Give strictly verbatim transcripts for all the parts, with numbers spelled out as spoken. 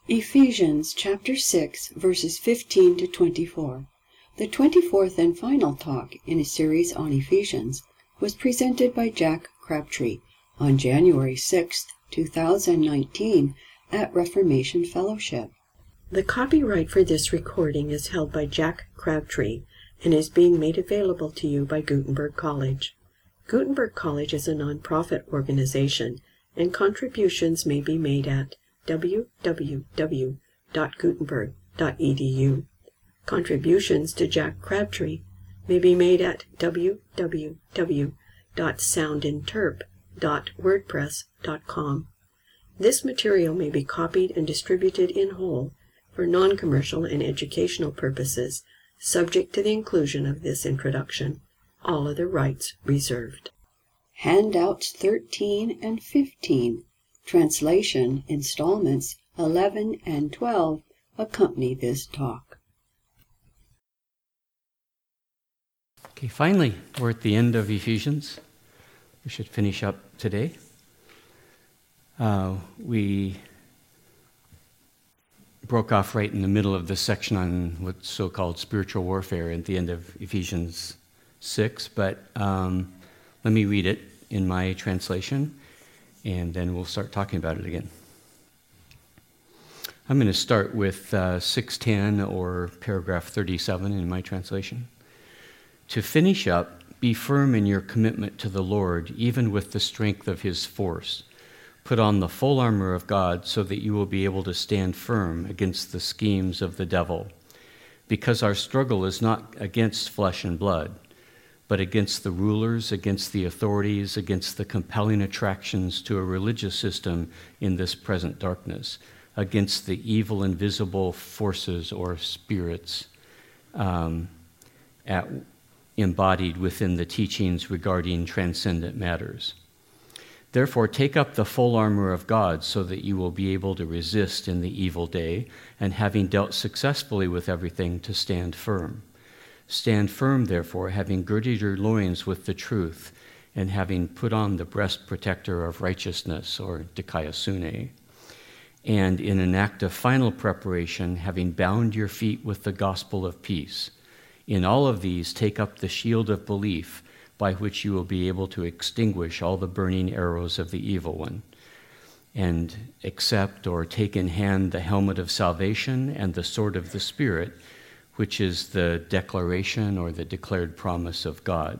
Ephesians chapter six, verses fifteen to twenty-four. The twenty-fourth and final talk in a series on Ephesians was presented by Jack Crabtree on January sixth, two thousand nineteen at Reformation Fellowship. The copyright for this recording is held by Jack Crabtree and is being made available to you by Gutenberg College. Gutenberg College is a nonprofit organization, and contributions may be made at w w w dot gutenberg dot e d u. Contributions to Jack Crabtree may be made at w w w dot soundinterp dot wordpress dot com. This material may be copied and distributed in whole for non-commercial and educational purposes, subject to the inclusion of this introduction. All other rights reserved. Handouts thirteen and fifteen, translation installments eleven and twelve accompany this talk. Okay, finally, we're at the end of Ephesians. We should finish up today. Uh, we broke off right in the middle of this section on what's so-called spiritual warfare at the end of Ephesians six, but um, let me read it in my translation, and then we'll start talking about it again. I'm going to start with uh, six ten, or paragraph thirty-seven in my translation. To finish up, be firm in your commitment to the Lord, even with the strength of his force. Put on the full armor of God so that you will be able to stand firm against the schemes of the devil. Because our struggle is not against flesh and blood, but against the rulers, against the authorities, against the compelling attractions to a religious system in this present darkness, against the evil invisible forces or spirits um, at, embodied within the teachings regarding transcendent matters. Therefore, take up the full armor of God so that you will be able to resist in the evil day, and having dealt successfully with everything, to stand firm. Stand firm, therefore, having girded your loins with the truth, and having put on the breast protector of righteousness, or dikaiosune, and in an act of final preparation, having bound your feet with the gospel of peace. In all of these, take up the shield of belief, by which you will be able to extinguish all the burning arrows of the evil one, and accept or take in hand the helmet of salvation and the sword of the Spirit, which is the declaration or the declared promise of God.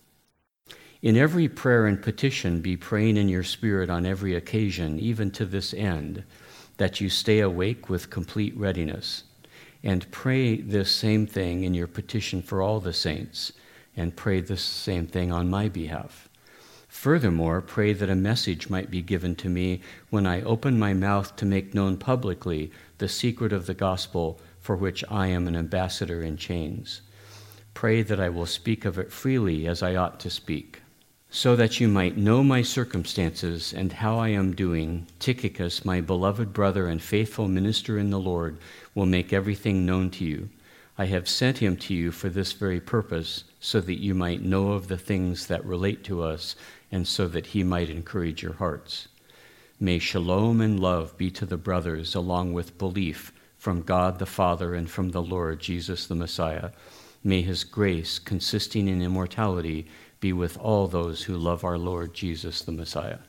In every prayer and petition, be praying in your spirit on every occasion, even to this end, that you stay awake with complete readiness, and pray this same thing in your petition for all the saints, and pray the same thing on my behalf. Furthermore, pray that a message might be given to me when I open my mouth to make known publicly the secret of the gospel, for which I am an ambassador in chains. Pray that I will speak of it freely as I ought to speak. So that you might know my circumstances and how I am doing, Tychicus, my beloved brother and faithful minister in the Lord, will make everything known to you. I have sent him to you for this very purpose, so that you might know of the things that relate to us, and so that he might encourage your hearts. May shalom and love be to the brothers, along with belief, from God the Father and from the Lord Jesus the Messiah. May his grace, consisting in immortality, be with all those who love our Lord Jesus the Messiah.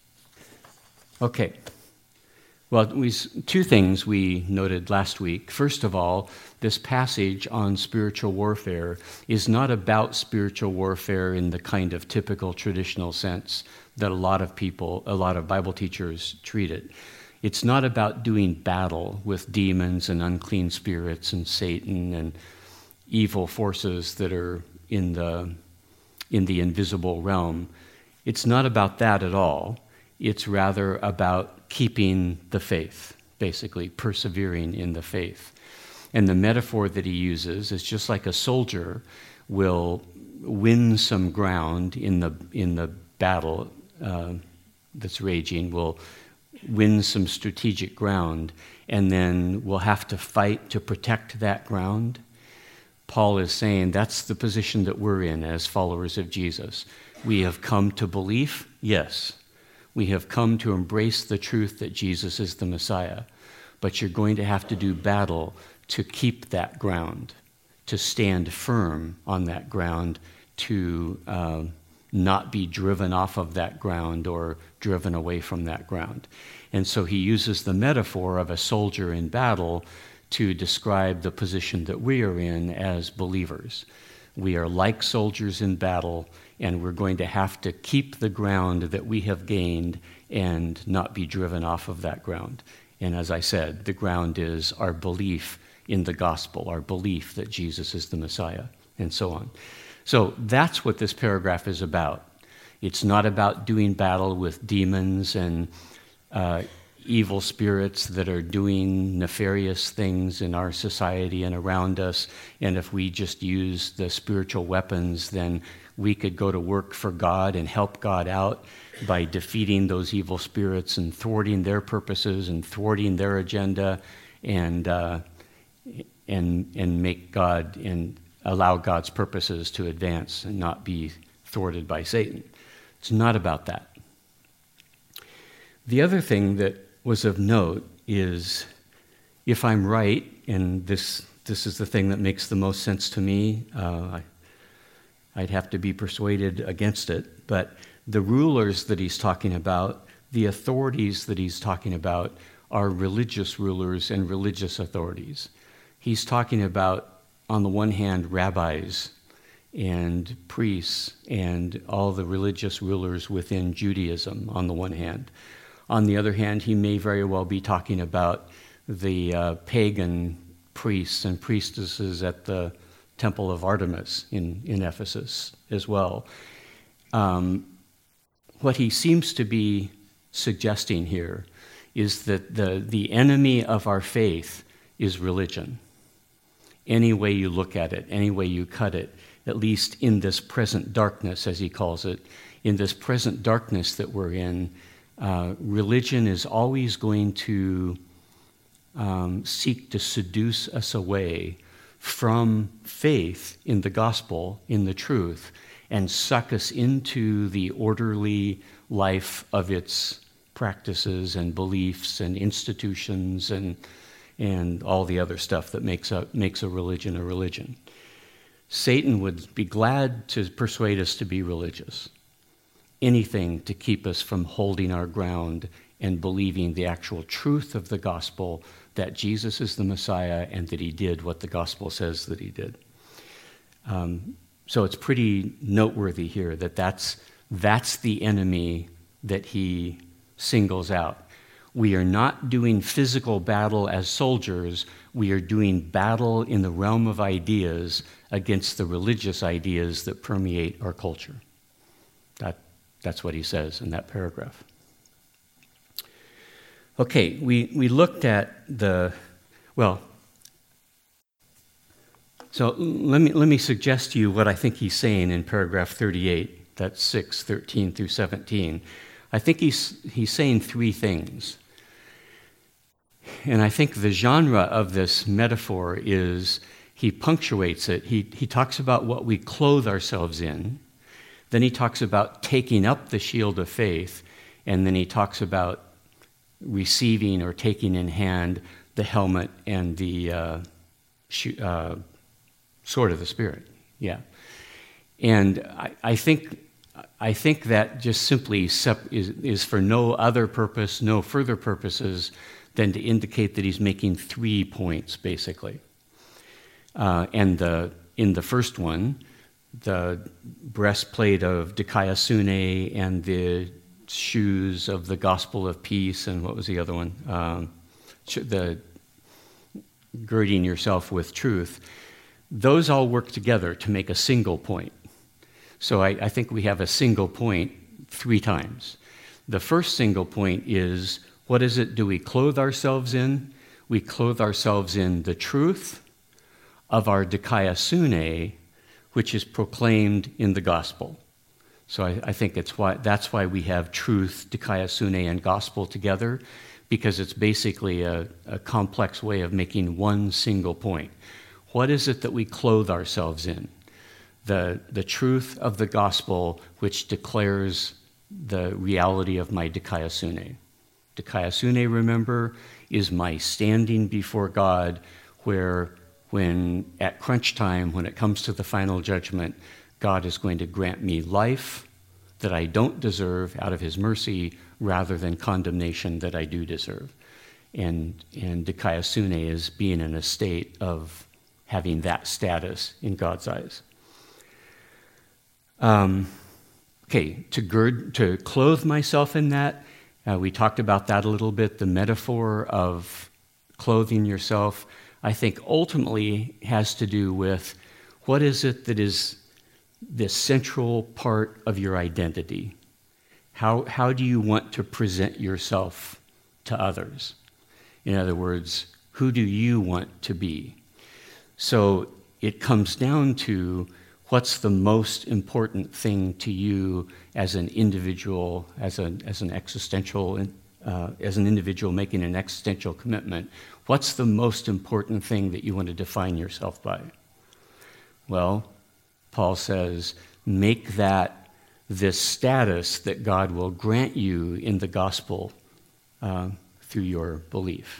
Okay. Well, we, two things we noted last week. First of all, this passage on spiritual warfare is not about spiritual warfare in the kind of typical traditional sense that a lot of people, a lot of Bible teachers treat it. It's not about doing battle with demons and unclean spirits and Satan and evil forces that are in the, in the invisible realm. It's not about that at all. It's rather about keeping the faith, basically persevering in the faith. And the metaphor that he uses is just like a soldier will win some ground in the in the battle uh, that's raging, will win some strategic ground, and then will have to fight to protect that ground. Paul is saying that's the position that we're in as followers of Jesus. We have come to belief, yes. We have come to embrace the truth that Jesus is the Messiah. but you're going to have to do battle to keep that ground, to stand firm on that ground, to uh, not be driven off of that ground or driven away from that ground. And so he uses the metaphor of a soldier in battle to describe the position that we are in as believers. We are like soldiers in battle, and we're going to have to keep the ground that we have gained and not be driven off of that ground. And as I said, the ground is our belief in the gospel, our belief that Jesus is the Messiah, and so on. So that's what this paragraph is about. It's not about doing battle with demons and uh, evil spirits that are doing nefarious things in our society and around us, and if we just use the spiritual weapons, then we could go to work for God and help God out by defeating those evil spirits and thwarting their purposes and thwarting their agenda, and uh, and and make God and allow God's purposes to advance and not be thwarted by Satan. It's not about that. The other thing that was of note is, if I'm right, and this this is the thing that makes the most sense to me, uh, I, I'd have to be persuaded against it, but the rulers that he's talking about, the authorities that he's talking about, are religious rulers and religious authorities. He's talking about, on the one hand, rabbis and priests and all the religious rulers within Judaism, on the one hand. On the other hand, he may very well be talking about the uh, pagan priests and priestesses at the Temple of Artemis in, in Ephesus as well. Um, what he seems to be suggesting here is that the, the enemy of our faith is religion. Any way you look at it, any way you cut it, at least in this present darkness, as he calls it, in this present darkness that we're in, Uh, religion is always going to um, seek to seduce us away from faith in the gospel, in the truth, and suck us into the orderly life of its practices and beliefs and institutions and and all the other stuff that makes a, makes a religion a religion. Satan would be glad to persuade us to be religious. Anything to keep us from holding our ground and believing the actual truth of the gospel, that Jesus is the Messiah and that he did what the gospel says that he did. Um, so it's pretty noteworthy here that that's, that's the enemy that he singles out. We are not doing physical battle as soldiers. We are doing battle in the realm of ideas against the religious ideas that permeate our culture. That That's what he says in that paragraph. Okay, we, we looked at the, well, so let me, let me suggest to you what I think he's saying in paragraph thirty-eight, that's six, thirteen through seventeen. I think he's, he's saying three things. And I think the genre of this metaphor is, he punctuates it. He, he talks about what we clothe ourselves in. Then he talks about taking up the shield of faith, and then he talks about receiving or taking in hand the helmet and the uh, sh- uh, sword of the Spirit. Yeah, and I, I think I think that just simply sep- is, is for no other purpose, no further purposes than to indicate that he's making three points basically. Uh, and the in the first one, the breastplate of dikaiosune and the shoes of the gospel of peace, and what was the other one? Um, the girding yourself with truth. Those all work together to make a single point. So I, I think we have a single point three times. The first single point is, what is it do we clothe ourselves in? We clothe ourselves in the truth of our dikaiosune, which is proclaimed in the gospel. So I, I think it's why that's why we have truth, dikaiosune, and gospel together, because it's basically a, a complex way of making one single point. What is it that we clothe ourselves in? The, the truth of the gospel, which declares the reality of my dikaiosune. Dikaiosune, remember, is my standing before God, where when at crunch time, when it comes to the final judgment, God is going to grant me life that I don't deserve out of his mercy, rather than condemnation that I do deserve. And, and Dikaiosune is being in a state of having that status in God's eyes. Um, okay, to gird, to clothe myself in that, uh, we talked about that a little bit, the metaphor of clothing yourself, I think ultimately has to do with what is it that is the central part of your identity? How, how do you want to present yourself to others? In other words, who do you want to be? So it comes down to what's the most important thing to you as an individual, as, a, as an existential, uh, as an individual making an existential commitment. What's the most important thing that you want to define yourself by? Well, Paul says, make that this status that God will grant you in the gospel uh, through your belief.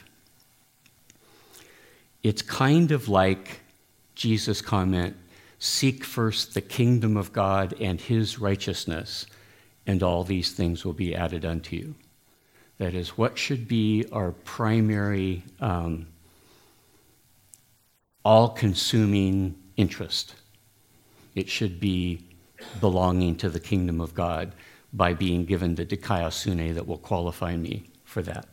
It's kind of like Jesus' comment, seek first the kingdom of God and his righteousness, and all these things will be added unto you. That is, what should be our primary, um, all-consuming interest? It should be belonging to the kingdom of God by being given the dikaiosune that will qualify me for that.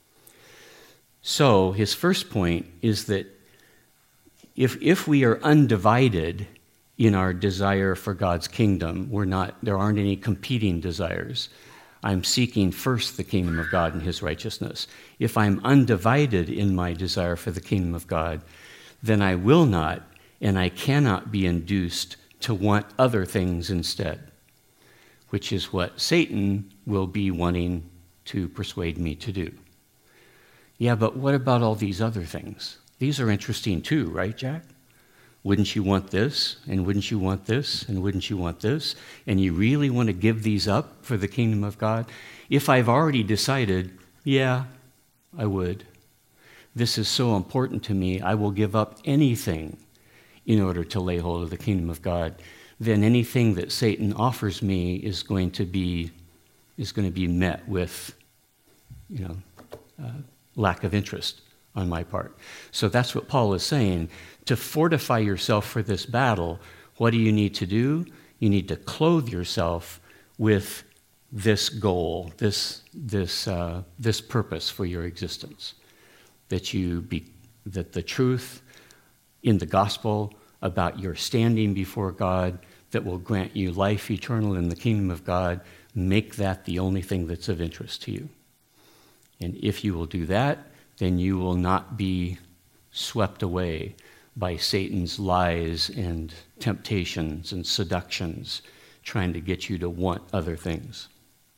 So his first point is that if, if we are undivided in our desire for God's kingdom, we're not, there aren't any competing desires. I'm seeking first the kingdom of God and his righteousness. If I'm undivided in my desire for the kingdom of God, then I will not and I cannot be induced to want other things instead, which is what Satan will be wanting to persuade me to do. Yeah, but what about all these other things? These are interesting too, right, Jack? Wouldn't you want this, and wouldn't you want this, and wouldn't you want this? And you really want to give these up for the kingdom of God? If I've already decided, yeah, I would. This is so important to me, I will give up anything in order to lay hold of the kingdom of God. Then anything that Satan offers me is going to be is going to be met with, you know, uh, lack of interest on my part. So that's what Paul is saying. To fortify yourself for this battle, what do you need to do? You need to clothe yourself with this goal, this this uh, this purpose for your existence, that you be that the truth in the gospel about your standing before God that will grant you life eternal in the kingdom of God, make that the only thing that's of interest to you. And if you will do that, then you will not be swept away by Satan's lies and temptations and seductions trying to get you to want other things.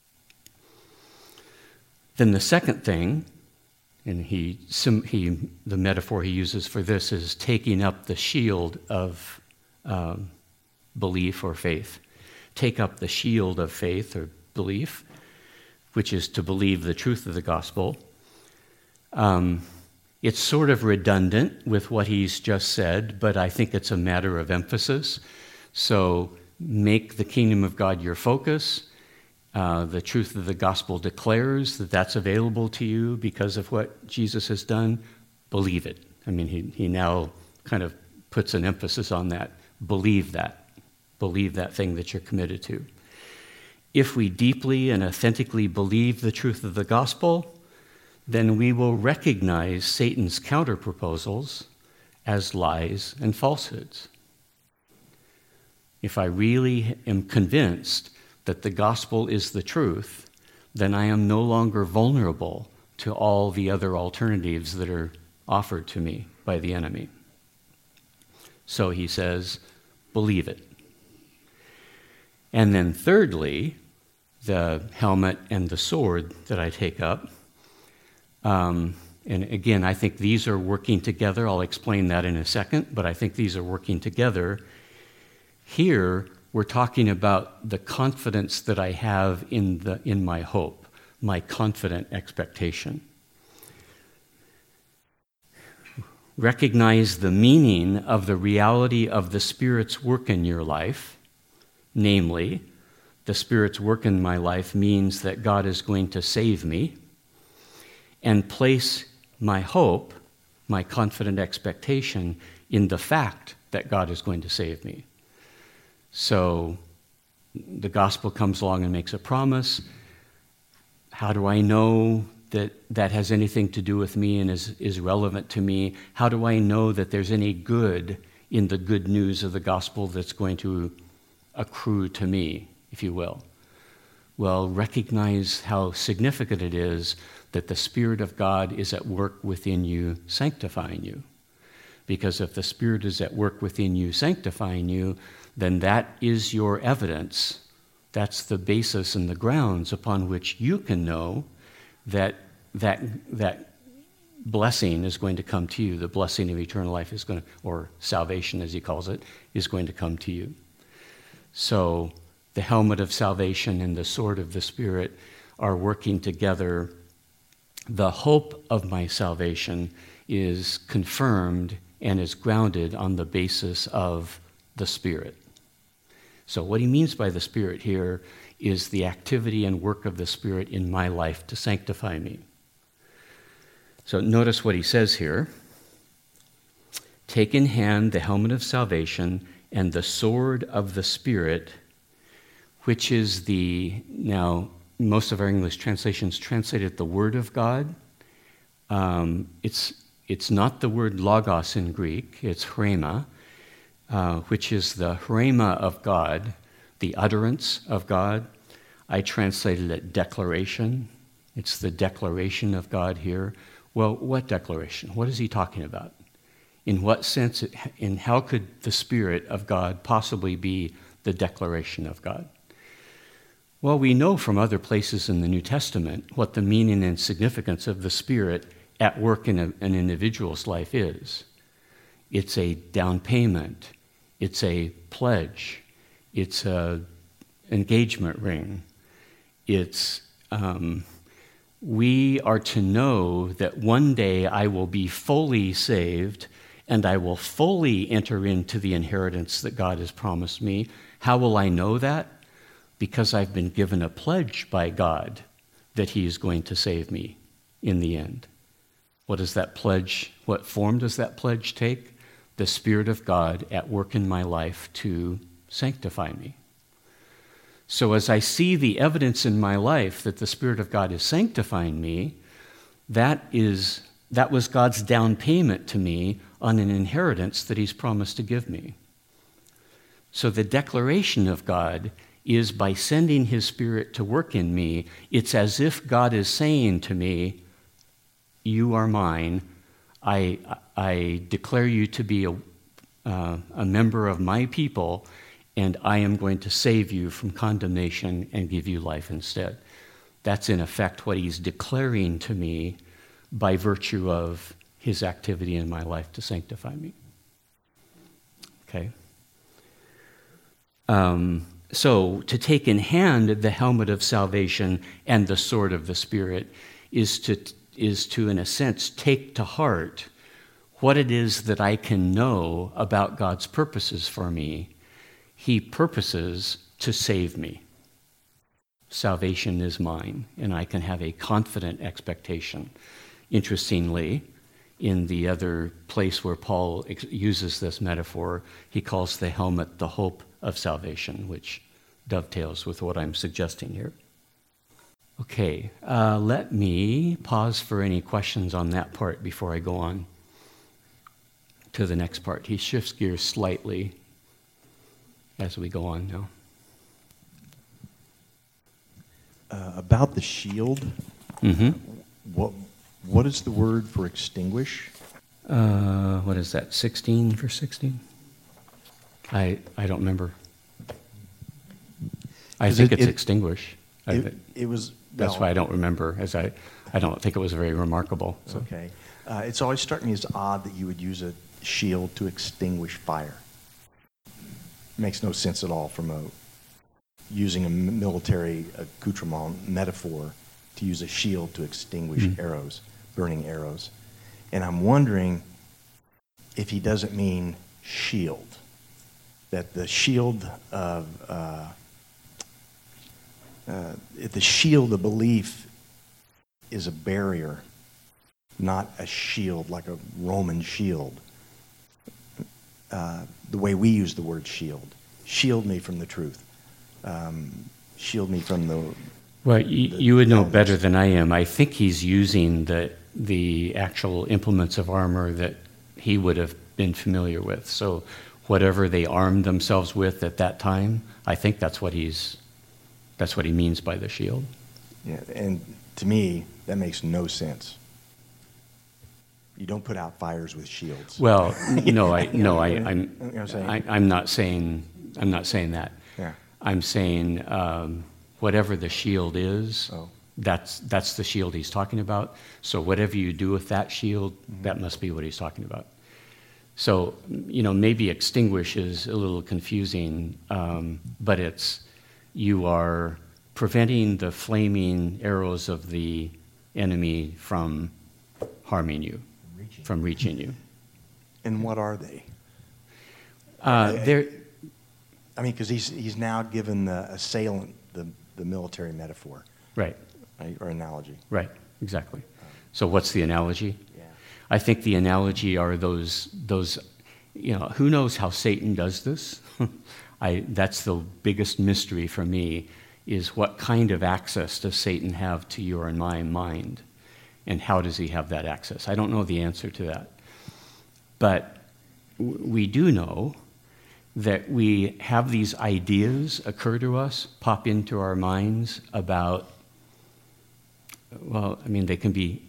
Then the second thing, and he, he the metaphor he uses for this is taking up the shield of um, belief or faith. Take up the shield of faith or belief, which is to believe the truth of the gospel. Um, it's sort of redundant with what he's just said, but I think it's a matter of emphasis. So make the kingdom of God your focus. Uh, the truth of the gospel declares that that's available to you because of what Jesus has done. Believe it. I mean, he, he now kind of puts an emphasis on that. Believe that. Believe that thing that you're committed to. If we deeply and authentically believe the truth of the gospel, then we will recognize Satan's counterproposals as lies and falsehoods. If I really am convinced that the gospel is the truth, then I am no longer vulnerable to all the other alternatives that are offered to me by the enemy. So he says, believe it. And then thirdly, the helmet and the sword that I take up. Um, and again, I think these are working together. I'll explain that in a second, but I think these are working together. Here, we're talking about the confidence that I have in the in my hope. my confident expectation. Recognize the meaning of the reality of the Spirit's work in your life, namely, the Spirit's work in my life means that God is going to save me, and place my hope, my confident expectation, in the fact that God is going to save me. So the gospel comes along and makes a promise. How do I know that that has anything to do with me and is, is relevant to me? How do I know that there's any good in the good news of the gospel that's going to accrue to me, if you will? Well, recognize how significant it is that the Spirit of God is at work within you, sanctifying you. Because if the Spirit is at work within you, sanctifying you, then that is your evidence. That's the basis and the grounds upon which you can know that that that blessing is going to come to you. The blessing of eternal life is going to, or salvation as he calls it, is going to come to you. So the helmet of salvation and the sword of the Spirit are working together. The hope of my salvation is confirmed and is grounded on the basis of the Spirit. So what he means by the Spirit here is the activity and work of the Spirit in my life to sanctify me. So notice what he says here. Take in hand the helmet of salvation and the sword of the Spirit, which is the, now most of our English translations translate it the Word of God. Um, it's, it's not the word logos in Greek, it's rhema, uh, which is the rhema of God, the utterance of God. I translated it declaration. It's the declaration of God here. Well, what declaration? What is he talking about? In what sense, it, in how could the Spirit of God possibly be the declaration of God? Well, we know from other places in the New Testament what the meaning and significance of the Spirit at work in a, an individual's life is. It's a down payment. It's a pledge. It's an engagement ring. It's, um, we are to know that one day I will be fully saved and I will fully enter into the inheritance that God has promised me. How will I know that? Because I've been given a pledge by God that he is going to save me in the end. What is that pledge? What form does that pledge take? The Spirit of God at work in my life to sanctify me. So as I see the evidence in my life that the Spirit of God is sanctifying me, that is that was God's down payment to me on an inheritance that he's promised to give me. So the declaration of God is by sending his Spirit to work in me, it's as if God is saying to me, you are mine. I, I declare you to be a, uh, a member of my people, and I am going to save you from condemnation and give you life instead. That's in effect what he's declaring to me by virtue of his activity in my life to sanctify me. Okay? Um, so to take in hand the helmet of salvation and the sword of the Spirit is to, is to, in a sense, take to heart what it is that I can know about God's purposes for me. He purposes to save me. Salvation is mine, and I can have a confident expectation. Interestingly, in the other place where Paul ex- uses this metaphor, he calls the helmet the hope of salvation, which dovetails with what I'm suggesting here. Okay, uh, let me pause for any questions on that part before I go on to the next part. He shifts gears slightly as we go on now. Uh, about the shield, Mm-hmm. what what is the word for extinguish? Uh, what is that, sixteen for sixteen? I I don't remember. I think it, it's it, extinguish. I, It, it was. that's well, why I don't remember, as I, I don't think it was very remarkable. It's okay. Uh, it's always struck me as odd that you would use a shield to extinguish fire. Makes no sense at all from a using a military accoutrement metaphor to use a shield to extinguish Mm. arrows, burning arrows. And I'm wondering if he doesn't mean shield, that the shield of, uh, uh, the shield of belief is a barrier, not a shield like a Roman shield. Uh, the way we use the word shield. Shield me from the truth. Um, shield me from the... Well, you, the you would know elements. better than I am. I think he's using the, the actual implements of armor that he would have been familiar with. So whatever they armed themselves with at that time, I think that's what he's, that's what he means by the shield. Yeah, and to me, that makes no sense. You don't put out fires with shields. Well, no, I no, I, You know what I'm I'm saying? I, I'm not saying I'm not saying that. Yeah. I'm saying um, whatever the shield is, Oh. that's that's the shield he's talking about. So whatever you do with that shield, Mm-hmm. that must be what he's talking about. So you know, maybe extinguish is a little confusing, um, but it's you are preventing the flaming arrows of the enemy from harming you, Reaching. from reaching you. And what are they? Uh, there, I mean, because he's he's now given the assailant the, the military metaphor, right, right, or analogy. right, exactly. So what's the analogy? Yeah. I think the analogy are those, those, you know, who knows how Satan does this? I, that's the biggest mystery for me, is what kind of access does Satan have to your and my mind? And how does he have that access? I don't know the answer to that. But w- we do know that we have these ideas occur to us, pop into our minds about, well, I mean, they can be,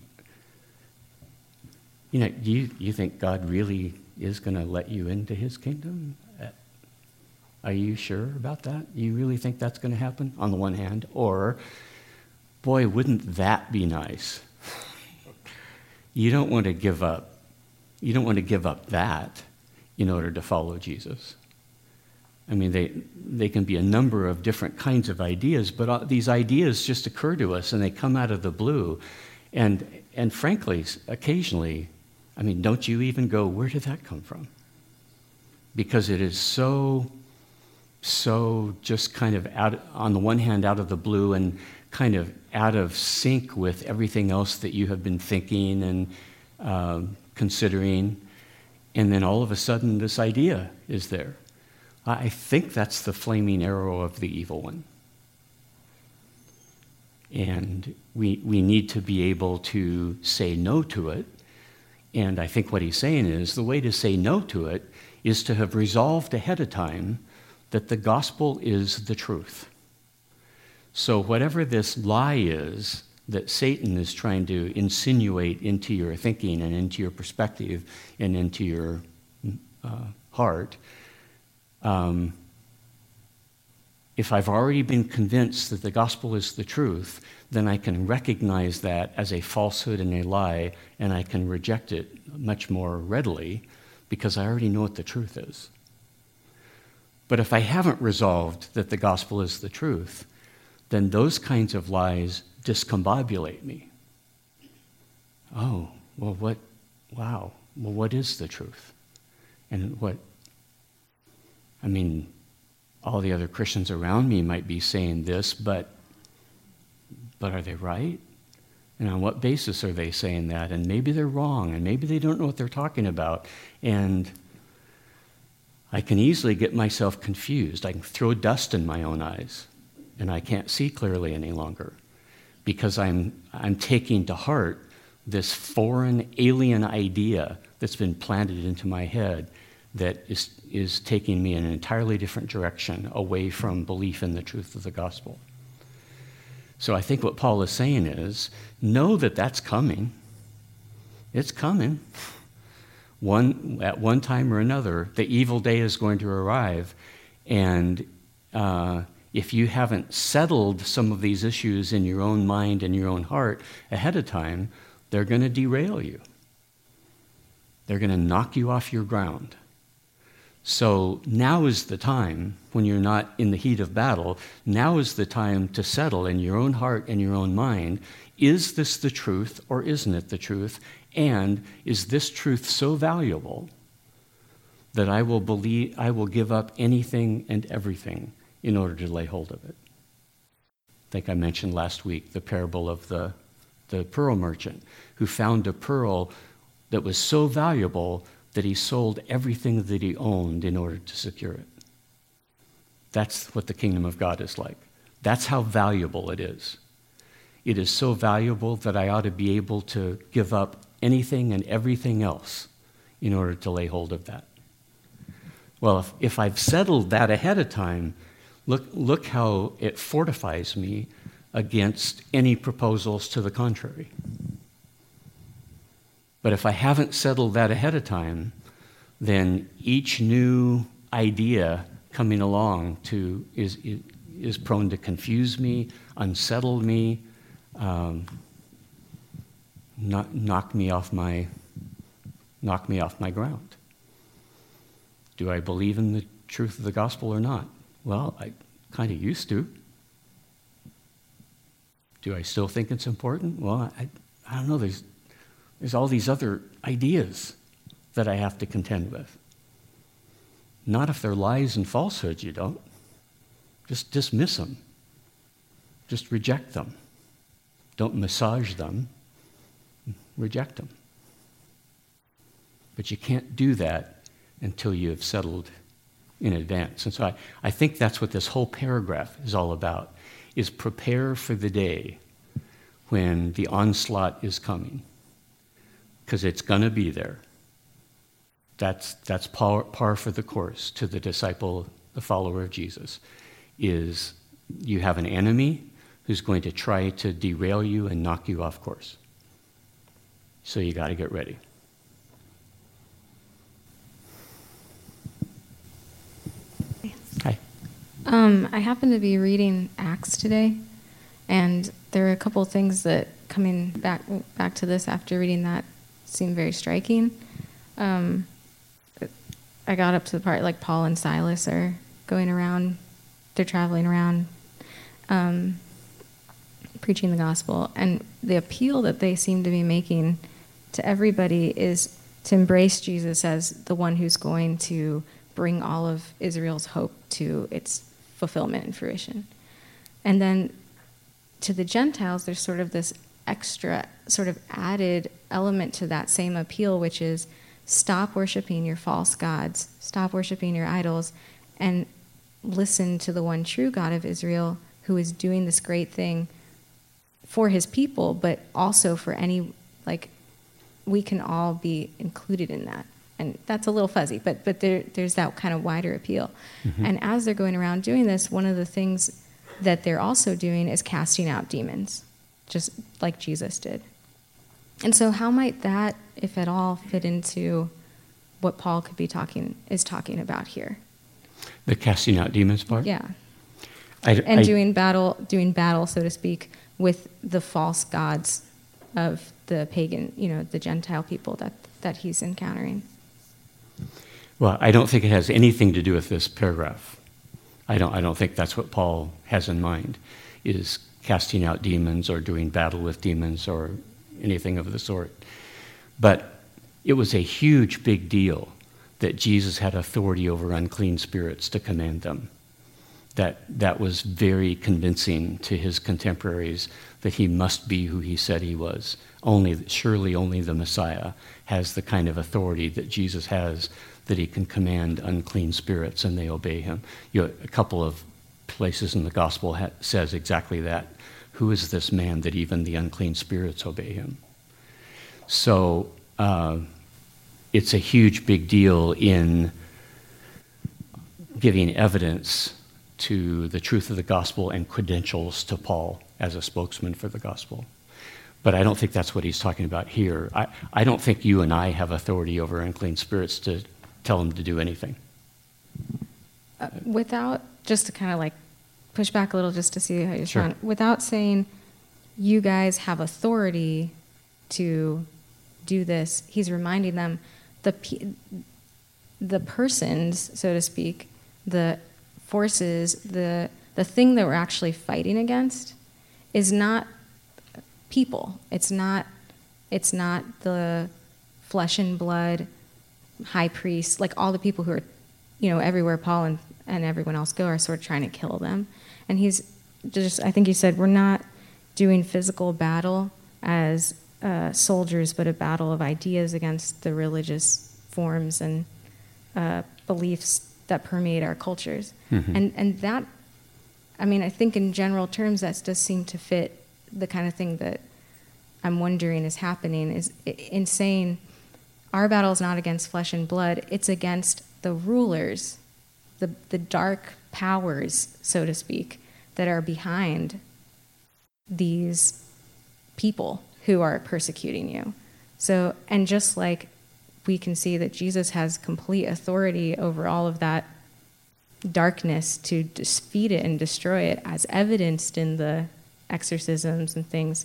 you know, do you, you think God really is going to let you into his kingdom? Uh, Are you sure about that? You really think that's going to happen, on the one hand? Or, boy, wouldn't that be nice? You don't want to give up. You don't want to give up that in order to follow Jesus. I mean, they they can be a number of different kinds of ideas, but uh, these ideas just occur to us and they come out of the blue. And and frankly, occasionally, I mean, don't you even go, where did that come from? Because it is so, so just kind of out, on the one hand, out of the blue and kind of out of sync with everything else that you have been thinking and um, considering. And then all of a sudden, this idea is there. I think that's the flaming arrow of the evil one. And we, we need to be able to say no to it. And I think what he's saying is the way to say no to it is to have resolved ahead of time that the gospel is the truth. So whatever this lie is that Satan is trying to insinuate into your thinking and into your perspective and into your uh, heart, um, if I've already been convinced that the gospel is the truth, then I can recognize that as a falsehood and a lie, and I can reject it much more readily because I already know what the truth is. But if I haven't resolved that the gospel is the truth, then those kinds of lies discombobulate me. Oh, well, what, wow, well, what is the truth? And what, I mean, all the other Christians around me might be saying this, but, but are they right? And on what basis are they saying that? And maybe they're wrong, and maybe they don't know what they're talking about. And I can easily get myself confused. I can throw dust in my own eyes, and I can't see clearly any longer because I'm, I'm taking to heart this foreign, alien idea that's been planted into my head that is, is taking me in an entirely different direction, away from belief in the truth of the gospel. So I think what Paul is saying is, know that that's coming. It's coming. One, at one time or another, the evil day is going to arrive, and uh, if you haven't settled some of these issues in your own mind and your own heart ahead of time, they're going to derail you. They're going to knock you off your ground. So now is the time, when you're not in the heat of battle, now is the time to settle in your own heart and your own mind, is this the truth or isn't it the truth? And is this truth so valuable that I will believe, I will give up anything and everything in order to lay hold of it? I think I mentioned last week the parable of the, the pearl merchant who found a pearl that was so valuable that he sold everything that he owned in order to secure it. That's what the kingdom of God is like. That's how valuable it is. It is so valuable that I ought to be able to give up anything and everything else in order to lay hold of that. Well, if, if I've settled that ahead of time, look, look how it fortifies me against any proposals to the contrary. But if I haven't settled that ahead of time, then each new idea coming along to is is prone to confuse me, unsettle me, um, knock, knock me off my knock me off my ground. Do I believe in the truth of the gospel or not? Well, I kind of used to. Do I still think it's important? Well, I I don't know. There's There's all these other ideas that I have to contend with. Not if they're lies and falsehoods, you don't. Just dismiss them. Just reject them. Don't massage them. Reject them. But you can't do that until you have settled in advance. And so I, I think that's what this whole paragraph is all about, is prepare for the day when the onslaught is coming. Because it's going to be there. That's that's par, par for the course to the disciple, the follower of Jesus, is you have an enemy who's going to try to derail you and knock you off course. So you got to get ready. Hi. Um, I happened to be reading Acts today, and there are a couple of things that coming back back to this after reading that seemed very striking. Um, I got up to the part like Paul and Silas are going around, they're traveling around, um, preaching the gospel, and the appeal that they seem to be making to everybody is to embrace Jesus as the one who's going to bring all of Israel's hope to its fulfillment and fruition. And then to the Gentiles, there's sort of this extra sort of added element to that same appeal, which is stop worshiping your false gods, stop worshiping your idols, and listen to the one true God of Israel who is doing this great thing for his people, but also for any, like, we can all be included in that. And that's a little fuzzy, but but there there's that kind of wider appeal. Mm-hmm. And as they're going around doing this, one of the things that they're also doing is casting out demons, just like Jesus did. And so how might that, if at all, fit into what Paul could be talking is talking about here? The casting out demons part? Yeah. I, and I, doing battle, doing battle, so to speak, with the false gods of the pagan, you know, the Gentile people that, that he's encountering. Well, I don't think it has anything to do with this paragraph. I don't, I don't think that's what Paul has in mind, is casting out demons or doing battle with demons or anything of the sort. But it was a huge, big deal that Jesus had authority over unclean spirits to command them. That that was very convincing to his contemporaries that he must be who he said he was. Only, surely only the Messiah has the kind of authority that Jesus has, that he can command unclean spirits and they obey him. You know, a couple of places in the gospel ha- says exactly that. Who is this man that even the unclean spirits obey him? So uh, it's a huge, big deal in giving evidence to the truth of the gospel and credentials to Paul as a spokesman for the gospel. But I don't think that's what he's talking about here. I, I don't think you and I have authority over unclean spirits to tell them to do anything. Uh, without, just to kind of like push back a little just to see how you Sure. respond, without saying you guys have authority to do this, he's reminding them the the persons, so to speak, the forces, the the thing that we're actually fighting against is not people. It's not it's not the flesh and blood high priests, like all the people who are, you know, everywhere Paul and, and everyone else go are sort of trying to kill them. And he's just, I think he said, we're not doing physical battle as uh, soldiers, but a battle of ideas against the religious forms and uh, beliefs that permeate our cultures. Mm-hmm. And and that, I mean, I think in general terms, that does seem to fit the kind of thing that I'm wondering is happening, is in saying our battle is not against flesh and blood, it's against the rulers, the the dark powers, so to speak, that are behind these people who are persecuting you. So, and just like we can see that Jesus has complete authority over all of that darkness to defeat it and destroy it, as evidenced in the exorcisms and things,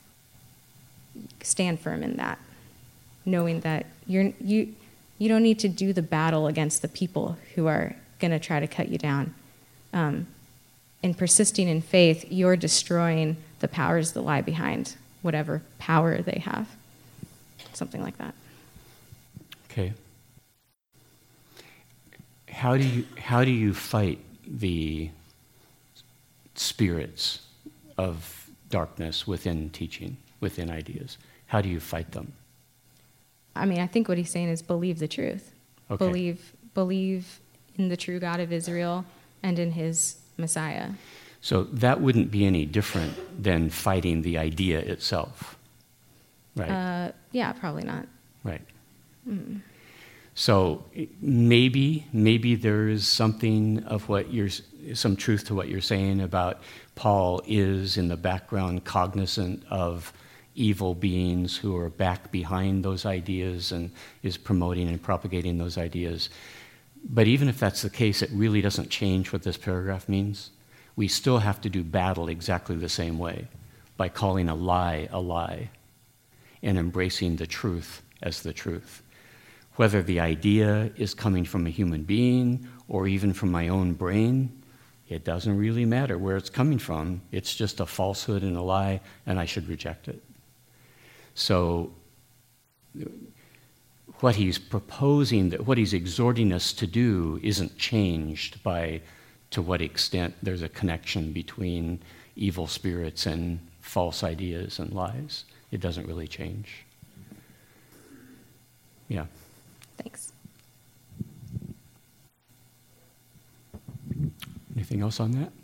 stand firm in that, knowing that you're you you don't need to do the battle against the people who are going to try to cut you down. Um, in persisting in faith, you're destroying the powers that lie behind whatever power they have. Something like that. Okay. How do you how do you fight the spirits of darkness within teaching, within ideas? How do you fight them? I mean, I think what he's saying is believe the truth. Okay. Believe believe in the true God of Israel and in his Messiah. So that wouldn't be any different than fighting the idea itself, right? Uh, yeah, probably not. Right. Mm. So maybe maybe there is something of what you're, some truth to what you're saying about Paul is in the background cognizant of evil beings who are back behind those ideas and is promoting and propagating those ideas. But even if that's the case, it really doesn't change what this paragraph means. We still have to do battle exactly the same way, by calling a lie a lie and embracing the truth as the truth. Whether the idea is coming from a human being or even from my own brain, it doesn't really matter where it's coming from. It's just a falsehood and a lie, and I should reject it. So what he's proposing, that what he's exhorting us to do isn't changed by to what extent there's a connection between evil spirits and false ideas and lies. It doesn't really change. Yeah. Thanks. Anything else on that?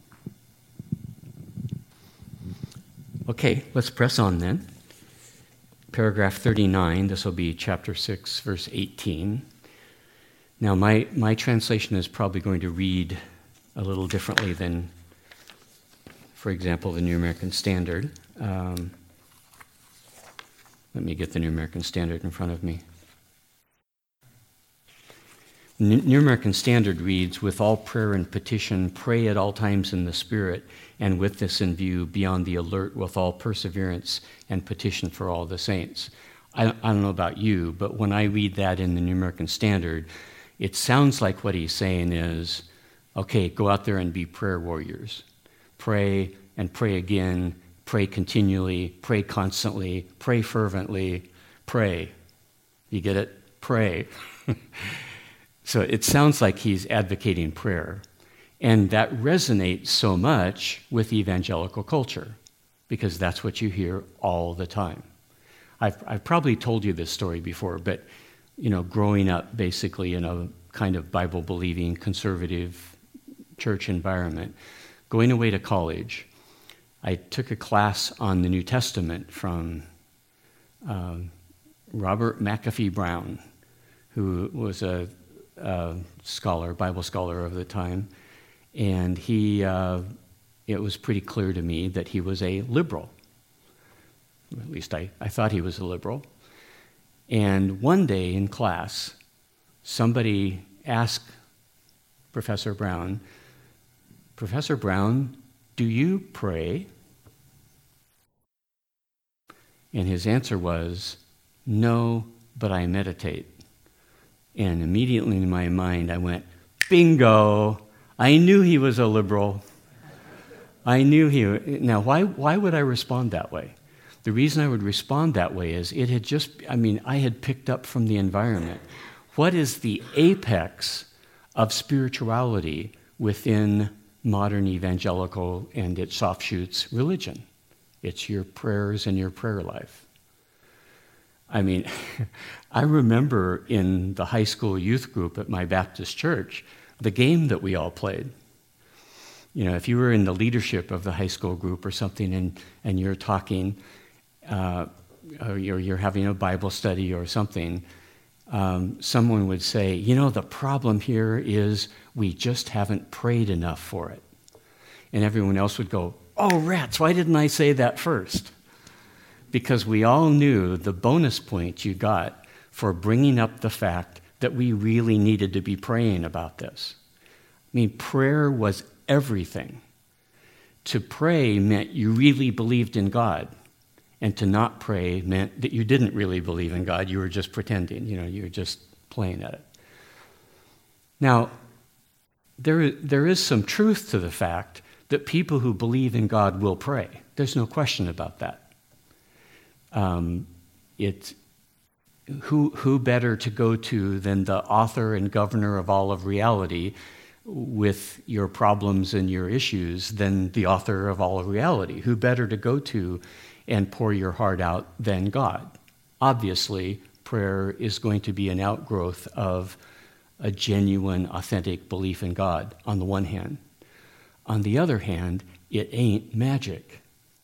Okay, let's press on then. Paragraph thirty-nine, this will be chapter six, verse eighteen. Now, my, my translation is probably going to read a little differently than, for example, the New American Standard. Um, let me get the New American Standard in front of me. New American Standard reads, with all prayer and petition, pray at all times in the Spirit, and with this in view, be on the alert with all perseverance and petition for all the saints. I, I don't know about you, but when I read that in the New American Standard, it sounds like what he's saying is, okay, go out there and be prayer warriors. Pray and pray again, pray continually, pray constantly, pray fervently, pray. You get it? Pray. So it sounds like he's advocating prayer. And that resonates so much with evangelical culture, because that's what you hear all the time. I've, I've probably told you this story before, but you know, growing up basically in a kind of Bible-believing, conservative church environment, going away to college, I took a class on the New Testament from um, Robert McAfee Brown, who was a Uh, scholar, Bible scholar of the time, and he, uh, it was pretty clear to me that he was a liberal. At least I, I thought he was a liberal. And one day in class, somebody asked Professor Brown, Professor Brown, do you pray? And his answer was, no, but I meditate. And immediately in my mind, I went, bingo! I knew he was a liberal. I knew he... Now, why, why would I respond that way? The reason I would respond that way is it had just... I mean, I had picked up from the environment. What is the apex of spirituality within modern evangelical and its offshoots religion? It's your prayers and your prayer life. I mean, I remember in the high school youth group at my Baptist church, the game that we all played. You know, if you were in the leadership of the high school group or something and, and you're talking, uh, or you're, you're having a Bible study or something, um, someone would say, you know, the problem here is we just haven't prayed enough for it. And everyone else would go, oh, rats, why didn't I say that first? Because we all knew the bonus point you got for bringing up the fact that we really needed to be praying about this. I mean, prayer was everything. To pray meant you really believed in God, and to not pray meant that you didn't really believe in God. You were just pretending, you know, you were just playing at it. Now, there, there is some truth to the fact that people who believe in God will pray. There's no question about that. Um, it, who, who better to go to than the author and governor of all of reality with your problems and your issues than the author of all of reality? Who better to go to and pour your heart out than God? Obviously, prayer is going to be an outgrowth of a genuine, authentic belief in God, on the one hand. On the other hand, it ain't magic.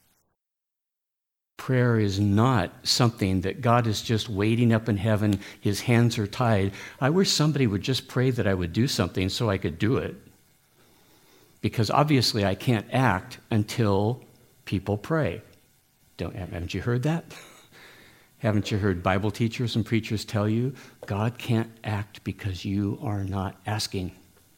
Prayer is not something that God is just waiting up in heaven, his hands are tied. I wish somebody would just pray that I would do something so I could do it. Because obviously I can't act until people pray. Don't, haven't you heard that? Haven't you heard Bible teachers and preachers tell you, God can't act because you are not asking?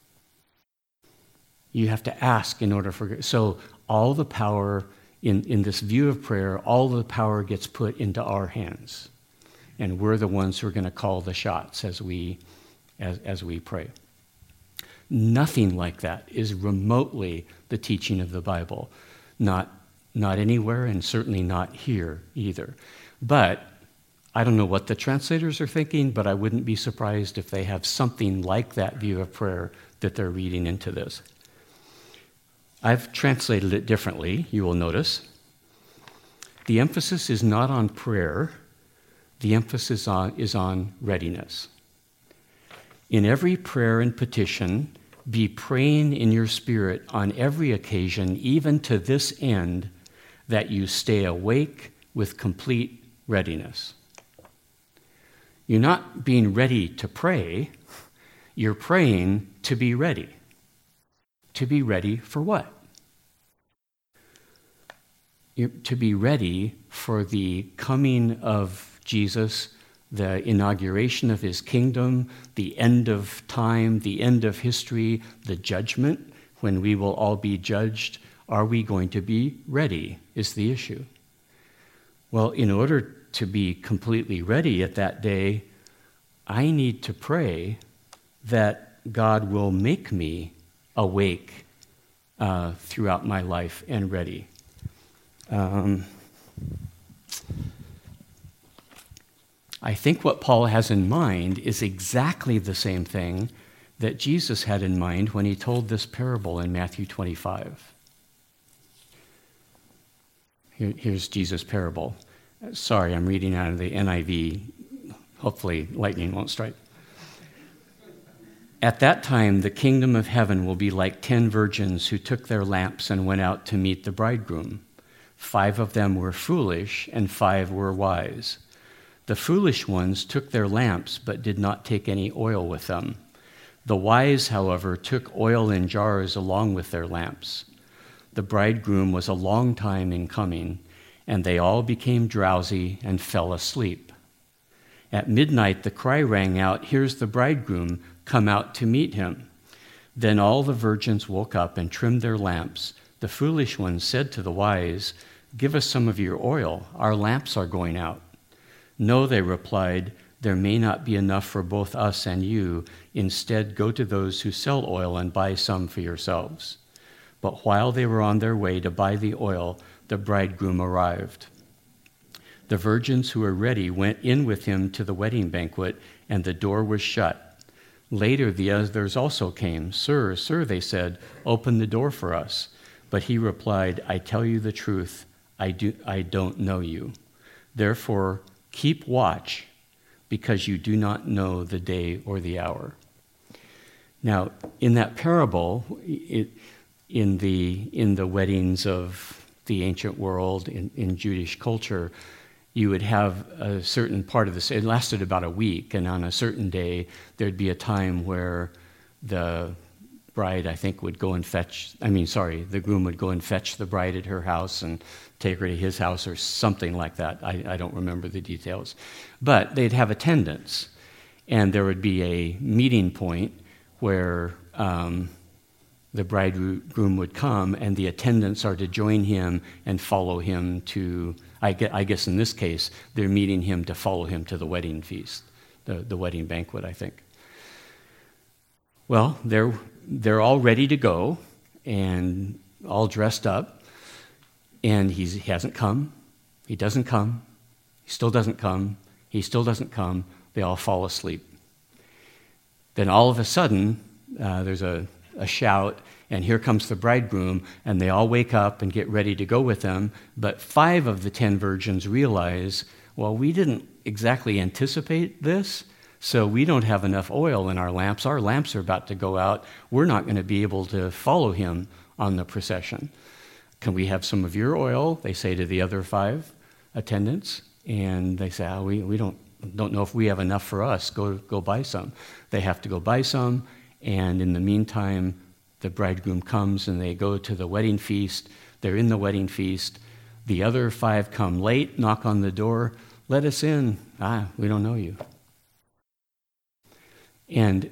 You have to ask in order for... So all the power... In, in this view of prayer, all the power gets put into our hands. And we're the ones who are going to call the shots as we, as, as we pray. Nothing like that is remotely the teaching of the Bible. Not, not anywhere, and certainly not here either. But I don't know what the translators are thinking, but I wouldn't be surprised if they have something like that view of prayer that they're reading into this. I've translated it differently, you will notice. The emphasis is not on prayer. The emphasis on, is on readiness. In every prayer and petition, be praying in your spirit on every occasion, even to this end, that you stay awake with complete readiness. You're not being ready to pray. You're praying to be ready. To be ready for what? You're to be ready for the coming of Jesus, the inauguration of his kingdom, the end of time, the end of history, the judgment, when we will all be judged. Are we going to be ready, is the issue. Well, in order to be completely ready at that day, I need to pray that God will make me awake uh, throughout my life and ready. Um, I think what Paul has in mind is exactly the same thing that Jesus had in mind when he told this parable in Matthew twenty-five. Here, here's Jesus' parable. Sorry, I'm reading out of the N I V. Hopefully lightning won't strike. At that time, the kingdom of heaven will be like ten virgins who took their lamps and went out to meet the bridegroom. Five of them were foolish, and five were wise. The foolish ones took their lamps, but did not take any oil with them. The wise, however, took oil in jars along with their lamps. The bridegroom was a long time in coming, and they all became drowsy and fell asleep. At midnight, the cry rang out, "Here's the bridegroom, come out to meet him." Then all the virgins woke up and trimmed their lamps. The foolish ones said to the wise, "Give us some of your oil. Our lamps are going out." "No," they replied, there may not be enough for both us and you. Instead, go to those who sell oil and buy some for yourselves." But while they were on their way to buy the oil, the bridegroom arrived. The virgins who were ready went in with him to the wedding banquet, and the door was shut. Later the others also came. "Sir, sir," they said, "open the door for us." But he replied, "I tell you the truth, I, do, I don't know you. Therefore, keep watch, because you do not know the day or the hour." Now, in that parable, it, in the in the weddings of the ancient world, in, in Jewish culture, you would have a certain part of this. It lasted about a week, and on a certain day, there'd be a time where the bride, I think, would go and fetch, I mean, sorry, the groom would go and fetch the bride at her house and take her to his house or something like that. I, I don't remember the details. But they'd have attendants, and there would be a meeting point where um, the bridegroom would come, and the attendants are to join him and follow him to, I guess in this case, they're meeting him to follow him to the wedding feast, the, the wedding banquet, I think. Well, they're, they're all ready to go and all dressed up, and he's, he hasn't come. He doesn't come. He still doesn't come. He still doesn't come. They all fall asleep. Then all of a sudden, uh, there's a, a shout, and here comes the bridegroom, and they all wake up and get ready to go with him. But five of the ten virgins realize, well, we didn't exactly anticipate this, so we don't have enough oil in our lamps. Our lamps are about to go out. We're not going to be able to follow him on the procession. Can we have some of your oil? They say to the other five attendants, and they say, oh, we, we don't don't know if we have enough for us. Go go buy some. They have to go buy some, and in the meantime, the bridegroom comes, and they go to the wedding feast. They're in the wedding feast. The other five come late, knock on the door. "Let us in." "Ah, we don't know you." And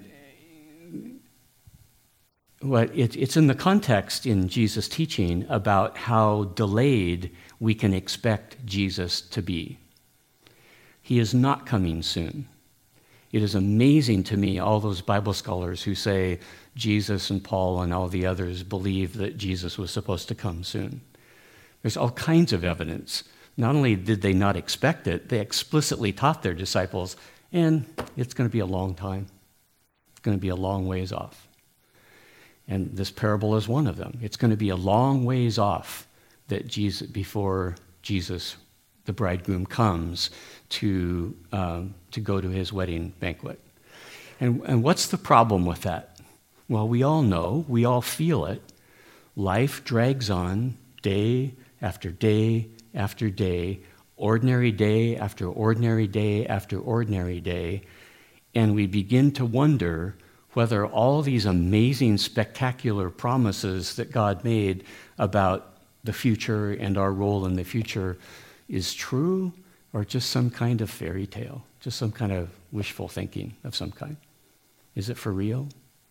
what it, it's in the context in Jesus' teaching about how delayed we can expect Jesus to be. He is not coming soon. It is amazing to me, all those Bible scholars who say Jesus and Paul and all the others believe that Jesus was supposed to come soon. There's all kinds of evidence. Not only did they not expect it, they explicitly taught their disciples, and it's going to be a long time. It's going to be a long ways off. And this parable is one of them. It's going to be a long ways off that Jesus, before Jesus, the bridegroom, comes to um, to go to his wedding banquet. And, and what's the problem with that? Well, we all know, we all feel it. Life drags on day after day after day, ordinary day after ordinary day after ordinary day, and we begin to wonder whether all these amazing, spectacular promises that God made about the future and our role in the future is true, or just some kind of fairy tale, just some kind of wishful thinking of some kind. Is it for real?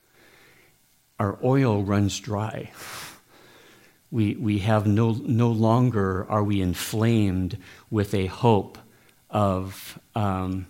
Our oil runs dry. We we have no no longer are we inflamed with a hope of um,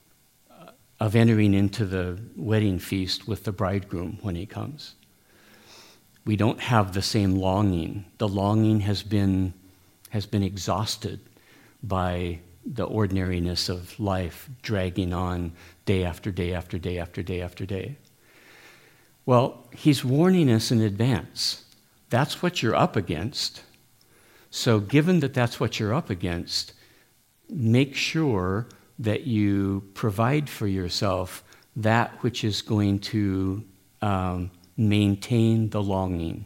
of entering into the wedding feast with the bridegroom when he comes. We don't have the same longing. The longing has been has been exhausted by the ordinariness of life dragging on day after day after day after day after day. Well, he's warning us in advance. That's what you're up against. So given that that's what you're up against, make sure that you provide for yourself that which is going to um, maintain the longing.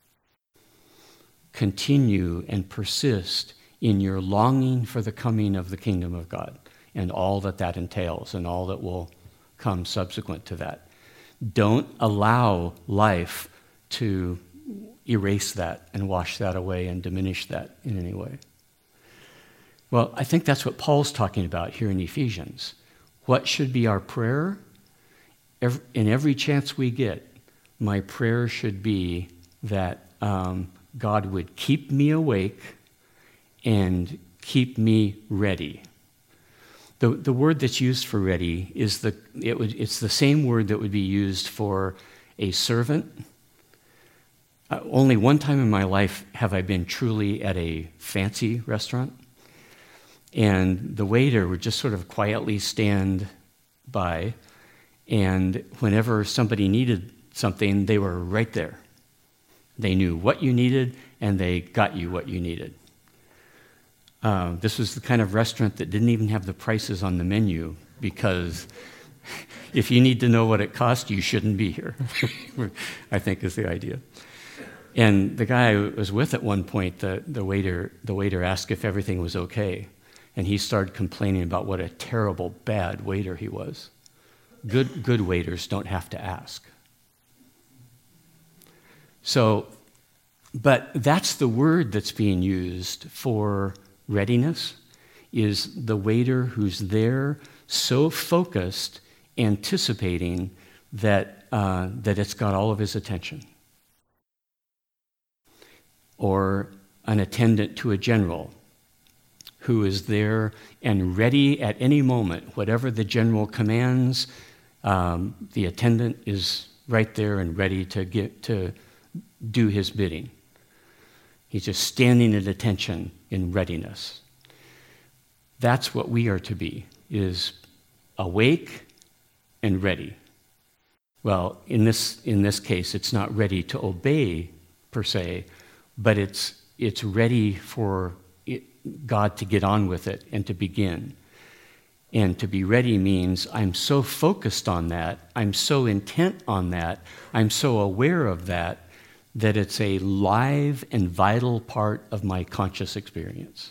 Continue and persist in your longing for the coming of the kingdom of God and all that that entails and all that will come subsequent to that. Don't allow life to erase that and wash that away and diminish that in any way. Well, I think that's what Paul's talking about here in Ephesians. What should be our prayer? Every, in every chance we get, my prayer should be that um, God would keep me awake and keep me ready. The, the word that's used for ready is the, it would, it's the same word that would be used for a servant. Uh, only one time in my life have I been truly at a fancy restaurant, and the waiter would just sort of quietly stand by, and whenever somebody needed something, they were right there. They knew what you needed, and they got you what you needed. Uh, this was the kind of restaurant that didn't even have the prices on the menu, because if you need to know what it cost, you shouldn't be here, I think is the idea. And the guy I was with at one point, the, the waiter the waiter asked if everything was okay, and he started complaining about what a terrible, bad waiter he was. Good, good waiters don't have to ask. So, but that's the word that's being used for readiness, is the waiter who's there so focused, anticipating that, uh, that it's got all of his attention. Or an attendant to a general who is there and ready at any moment. Whatever the general commands, um, the attendant is right there and ready to get to do his bidding. He's just standing at attention in readiness. That's what we are to be, is awake and ready. Well, in this in this case, it's not ready to obey per se, but it's it's ready for it, God to get on with it and to begin. And to be ready means I'm so focused on that, I'm so intent on that, I'm so aware of that, that it's a live and vital part of my conscious experience.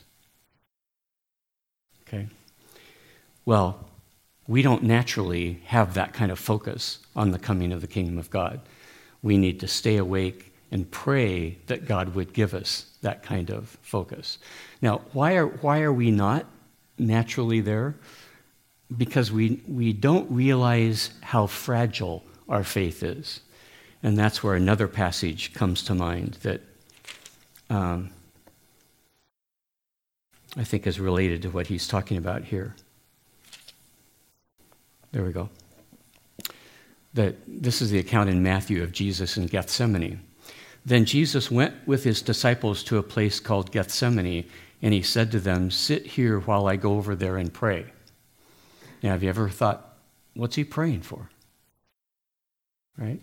Okay? Well, we don't naturally have that kind of focus on the coming of the kingdom of God. We need to stay awake and pray that God would give us that kind of focus. Now, why are why are we not naturally there? Because we we don't realize how fragile our faith is. And that's where another passage comes to mind that um, I think is related to what he's talking about here. There we go. That this is the account in Matthew of Jesus in Gethsemane. Then Jesus went with his disciples to a place called Gethsemane, and he said to them, "Sit here while I go over there and pray." Now, have you ever thought, what's he praying for? Right?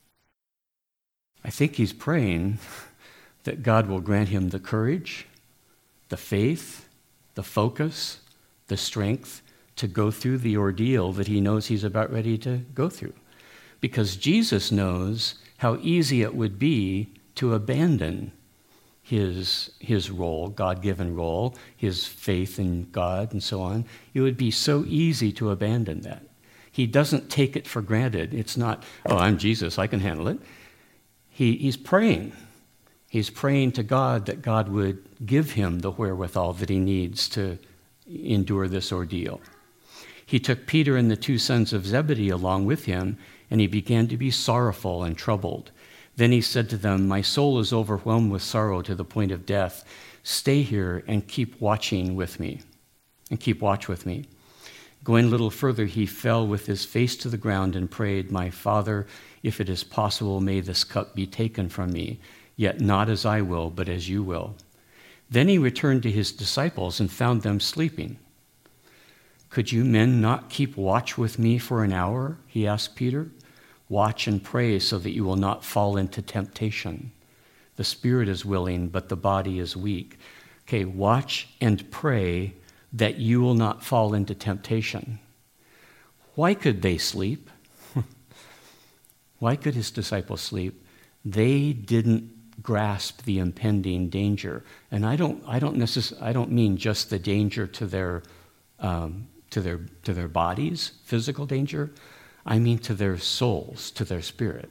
I think he's praying that God will grant him the courage, the faith, the focus, the strength to go through the ordeal that he knows he's about ready to go through. Because Jesus knows how easy it would be to abandon his, his role, God-given role, his faith in God and so on. It would be so easy to abandon that. He doesn't take it for granted. It's not, oh, I'm Jesus, I can handle it. He, he's praying. He's praying to God that God would give him the wherewithal that he needs to endure this ordeal. He took Peter and the two sons of Zebedee along with him, and he began to be sorrowful and troubled. Then he said to them, "My soul is overwhelmed with sorrow to the point of death. Stay here and keep watching with me, and keep watch with me." Going a little further, he fell with his face to the ground and prayed, "My Father, if it is possible, may this cup be taken from me, yet not as I will, but as you will." Then he returned to his disciples and found them sleeping. "Could you men not keep watch with me for an hour?" he asked Peter. "Watch and pray so that you will not fall into temptation. The spirit is willing, but the body is weak." Okay, watch and pray that you will not fall into temptation. Why could they sleep? Why could his disciples sleep? They didn't grasp the impending danger. And I don't I don't necess- I don't mean just the danger to their um, to their to their bodies, physical danger. I mean to their souls, to their spirit.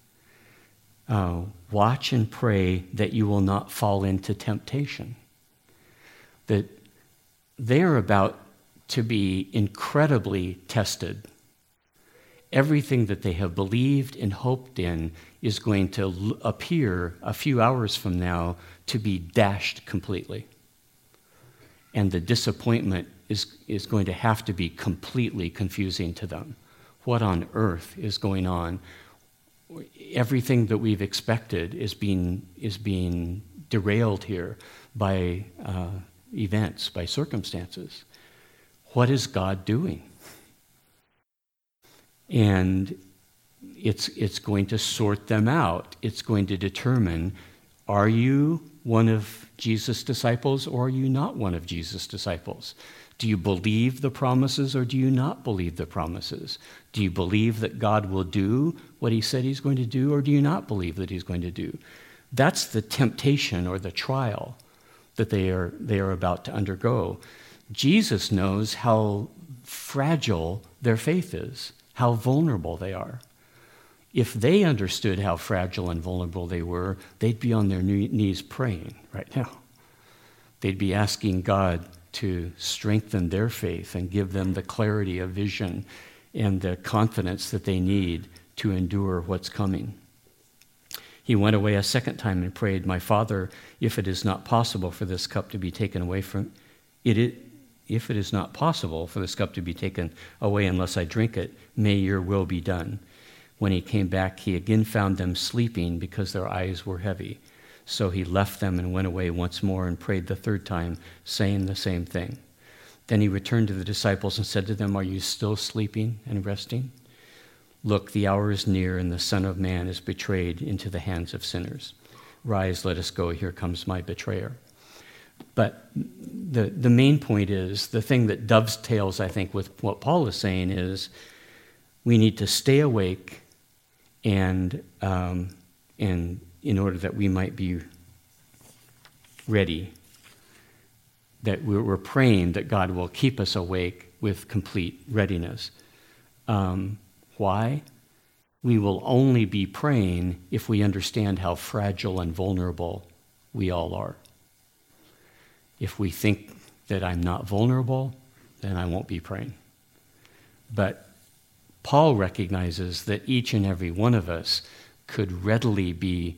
Uh, watch and pray that you will not fall into temptation. That they are about to be incredibly tested. Everything that they have believed and hoped in is going to l- appear a few hours from now to be dashed completely. And the disappointment is, is going to have to be completely confusing to them. What on earth is going on? Everything that we've expected is being, is being derailed here by uh, events, by circumstances. What is God doing? And it's, it's going to sort them out. It's going to determine, are you one of Jesus' disciples or are you not one of Jesus' disciples? Do you believe the promises or do you not believe the promises? Do you believe that God will do what he said he's going to do or do you not believe that he's going to do? That's the temptation or the trial that they are, they are about to undergo. Jesus knows how fragile their faith is, how vulnerable they are. If they understood how fragile and vulnerable they were, they'd be on their knees praying right now. They'd be asking God to strengthen their faith and give them the clarity of vision and the confidence that they need to endure what's coming. He went away a second time and prayed, "My Father, if it is not possible for this cup to be taken away from it, it if it is not possible for this cup to be taken away unless I drink it, may your will be done." When he came back, he again found them sleeping because their eyes were heavy. So he left them and went away once more and prayed the third time, saying the same thing. Then he returned to the disciples and said to them, "Are you still sleeping and resting? Look, the hour is near and the Son of Man is betrayed into the hands of sinners. Rise, let us go. Here comes my betrayer." But the, the main point is, the thing that dovetails, I think, with what Paul is saying is, we need to stay awake and um, and in order that we might be ready, that we're praying that God will keep us awake with complete readiness. Um, why? We will only be praying if we understand how fragile and vulnerable we all are. If we think that I'm not vulnerable, then I won't be praying. But Paul recognizes that each and every one of us could readily be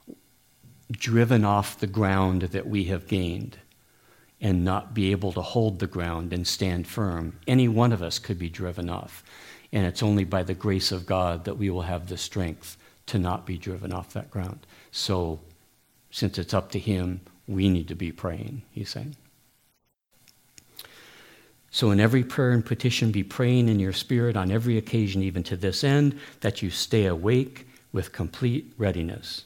driven off the ground that we have gained and not be able to hold the ground and stand firm. Any one of us could be driven off. And it's only by the grace of God that we will have the strength to not be driven off that ground. So, since it's up to him, we need to be praying, he's saying. So in every prayer and petition, be praying in your spirit on every occasion, even to this end, that you stay awake with complete readiness.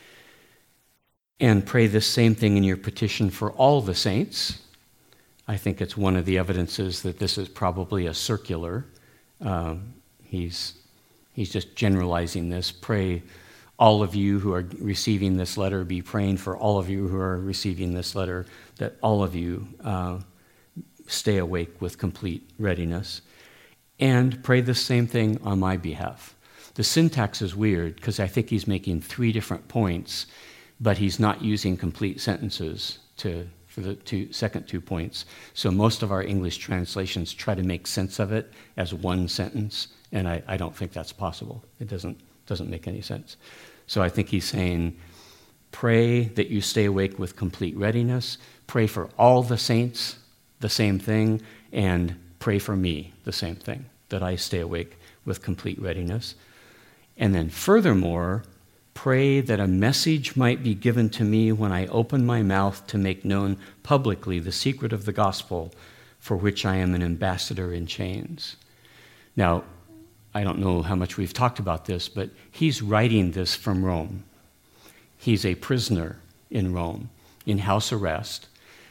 And pray this same thing in your petition for all the saints. I think it's one of the evidences that this is probably a circular. Um, he's, he's just generalizing this. Pray, all of you who are receiving this letter, be praying for all of you who are receiving this letter, that all of you uh, stay awake with complete readiness. And pray the same thing on my behalf. The syntax is weird because I think he's making three different points, but he's not using complete sentences to for the two, second two points. So most of our English translations try to make sense of it as one sentence, and I, I don't think that's possible. It doesn't, doesn't make any sense. So I think he's saying, pray that you stay awake with complete readiness, pray for all the saints, the same thing, and pray for me, the same thing, that I stay awake with complete readiness. And then furthermore, pray that a message might be given to me when I open my mouth to make known publicly the secret of the gospel, for which I am an ambassador in chains. Now, I don't know how much we've talked about this, but he's writing this from Rome. He's a prisoner in Rome, in house arrest.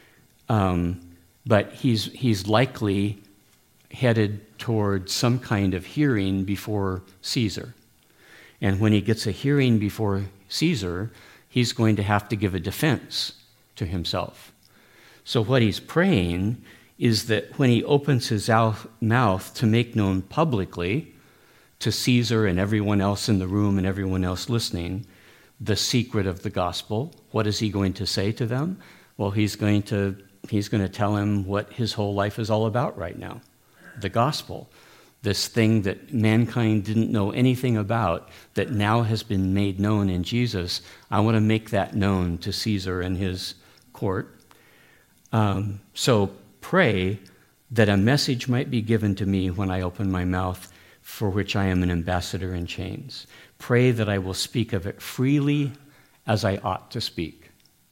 Um, but he's, he's likely headed toward some kind of hearing before Caesar. And when he gets a hearing before Caesar, he's going to have to give a defense to himself. So what he's praying is that when he opens his mouth to make known publicly to Caesar and everyone else in the room and everyone else listening the secret of the gospel, what is he going to say to them? Well, he's going to, he's going to tell him what his whole life is all about right now, the gospel. This thing that mankind didn't know anything about, that now has been made known in Jesus. I want to make that known to Caesar and his court. Um, so pray that a message might be given to me when I open my mouth, for which I am an ambassador in chains. Pray that I will speak of it freely as I ought to speak.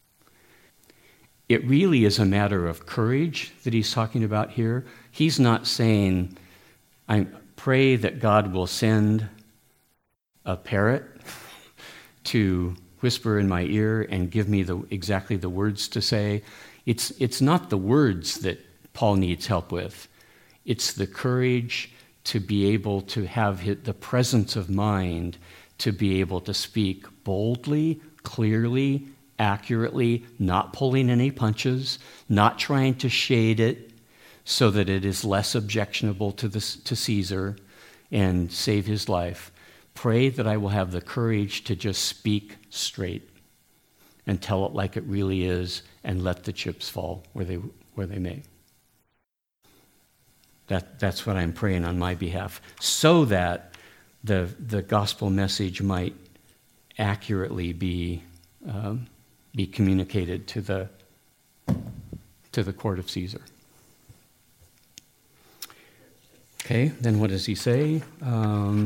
It really is a matter of courage that he's talking about here. He's not saying, I pray that God will send a parrot to whisper in my ear and give me the, exactly the words to say. It's, it's not the words that Paul needs help with. It's the courage to be able to have the presence of mind to be able to speak boldly, clearly, accurately, not pulling any punches, not trying to shade it so that it is less objectionable to, the, to Caesar and save his life. Pray that I will have the courage to just speak straight and tell it like it really is and let the chips fall where they, where they may. That, that's what I'm praying on my behalf, so that the, the gospel message might accurately be, um, be communicated to the, to the court of Caesar. Okay, then what does he say? Um,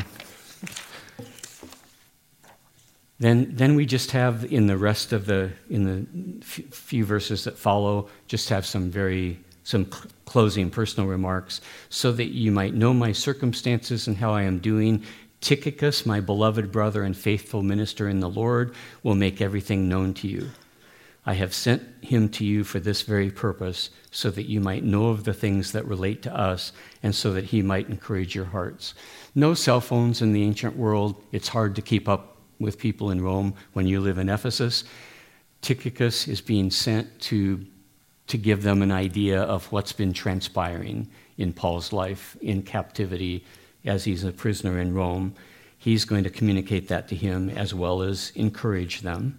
then, then we just have in the rest of the, in the f- few verses that follow, just have some very some cl- closing personal remarks, so that you might know my circumstances and how I am doing. Tychicus, my beloved brother and faithful minister in the Lord, will make everything known to you. I have sent him to you for this very purpose, so that you might know of the things that relate to us, and so that he might encourage your hearts. No cell phones in the ancient world. It's hard to keep up with people in Rome when you live in Ephesus. Tychicus is being sent to to give them an idea of what's been transpiring in Paul's life in captivity as he's a prisoner in Rome. He's going to communicate that to him as well as encourage them.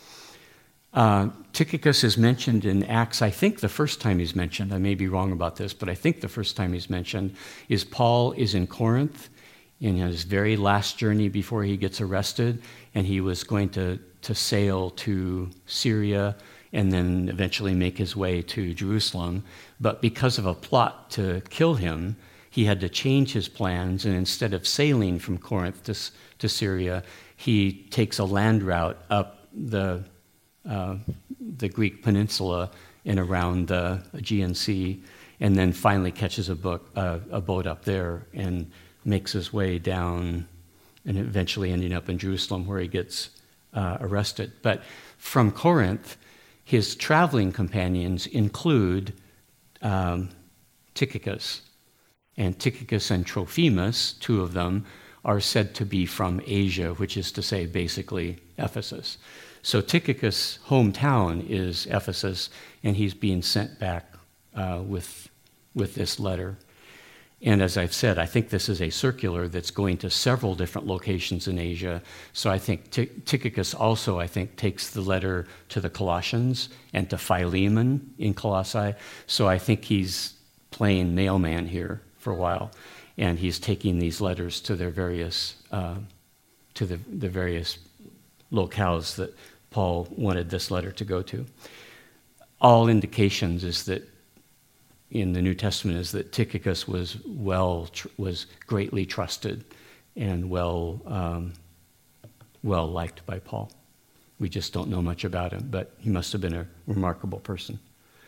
Uh, Tychicus is mentioned in Acts. I think the first time he's mentioned, I may be wrong about this, but I think the first time he's mentioned is Paul is in Corinth in his very last journey before he gets arrested, and he was going to, to sail to Syria and then eventually make his way to Jerusalem. But because of a plot to kill him, he had to change his plans, and instead of sailing from Corinth to, to Syria, he takes a land route up the, uh, the Greek peninsula and around the Aegean Sea, and then finally catches a, book, uh, a boat up there and makes his way down, and eventually ending up in Jerusalem where he gets uh, arrested. But from Corinth, his traveling companions include um, Tychicus. And Tychicus and Trophimus, two of them, are said to be from Asia, which is to say basically Ephesus. So Tychicus' hometown is Ephesus, and he's being sent back uh, with, with this letter. And as I've said, I think this is a circular that's going to several different locations in Asia. So I think Ty- Tychicus also, I think, takes the letter to the Colossians and to Philemon in Colossae. So I think he's playing mailman here for a while, and he's taking these letters to their various, uh, to the, the various locales that Paul wanted this letter to go to. All indications is that in the New Testament is that Tychicus was well tr- was greatly trusted and well um, well liked by Paul. We just don't know much about him, but he must have been a remarkable person.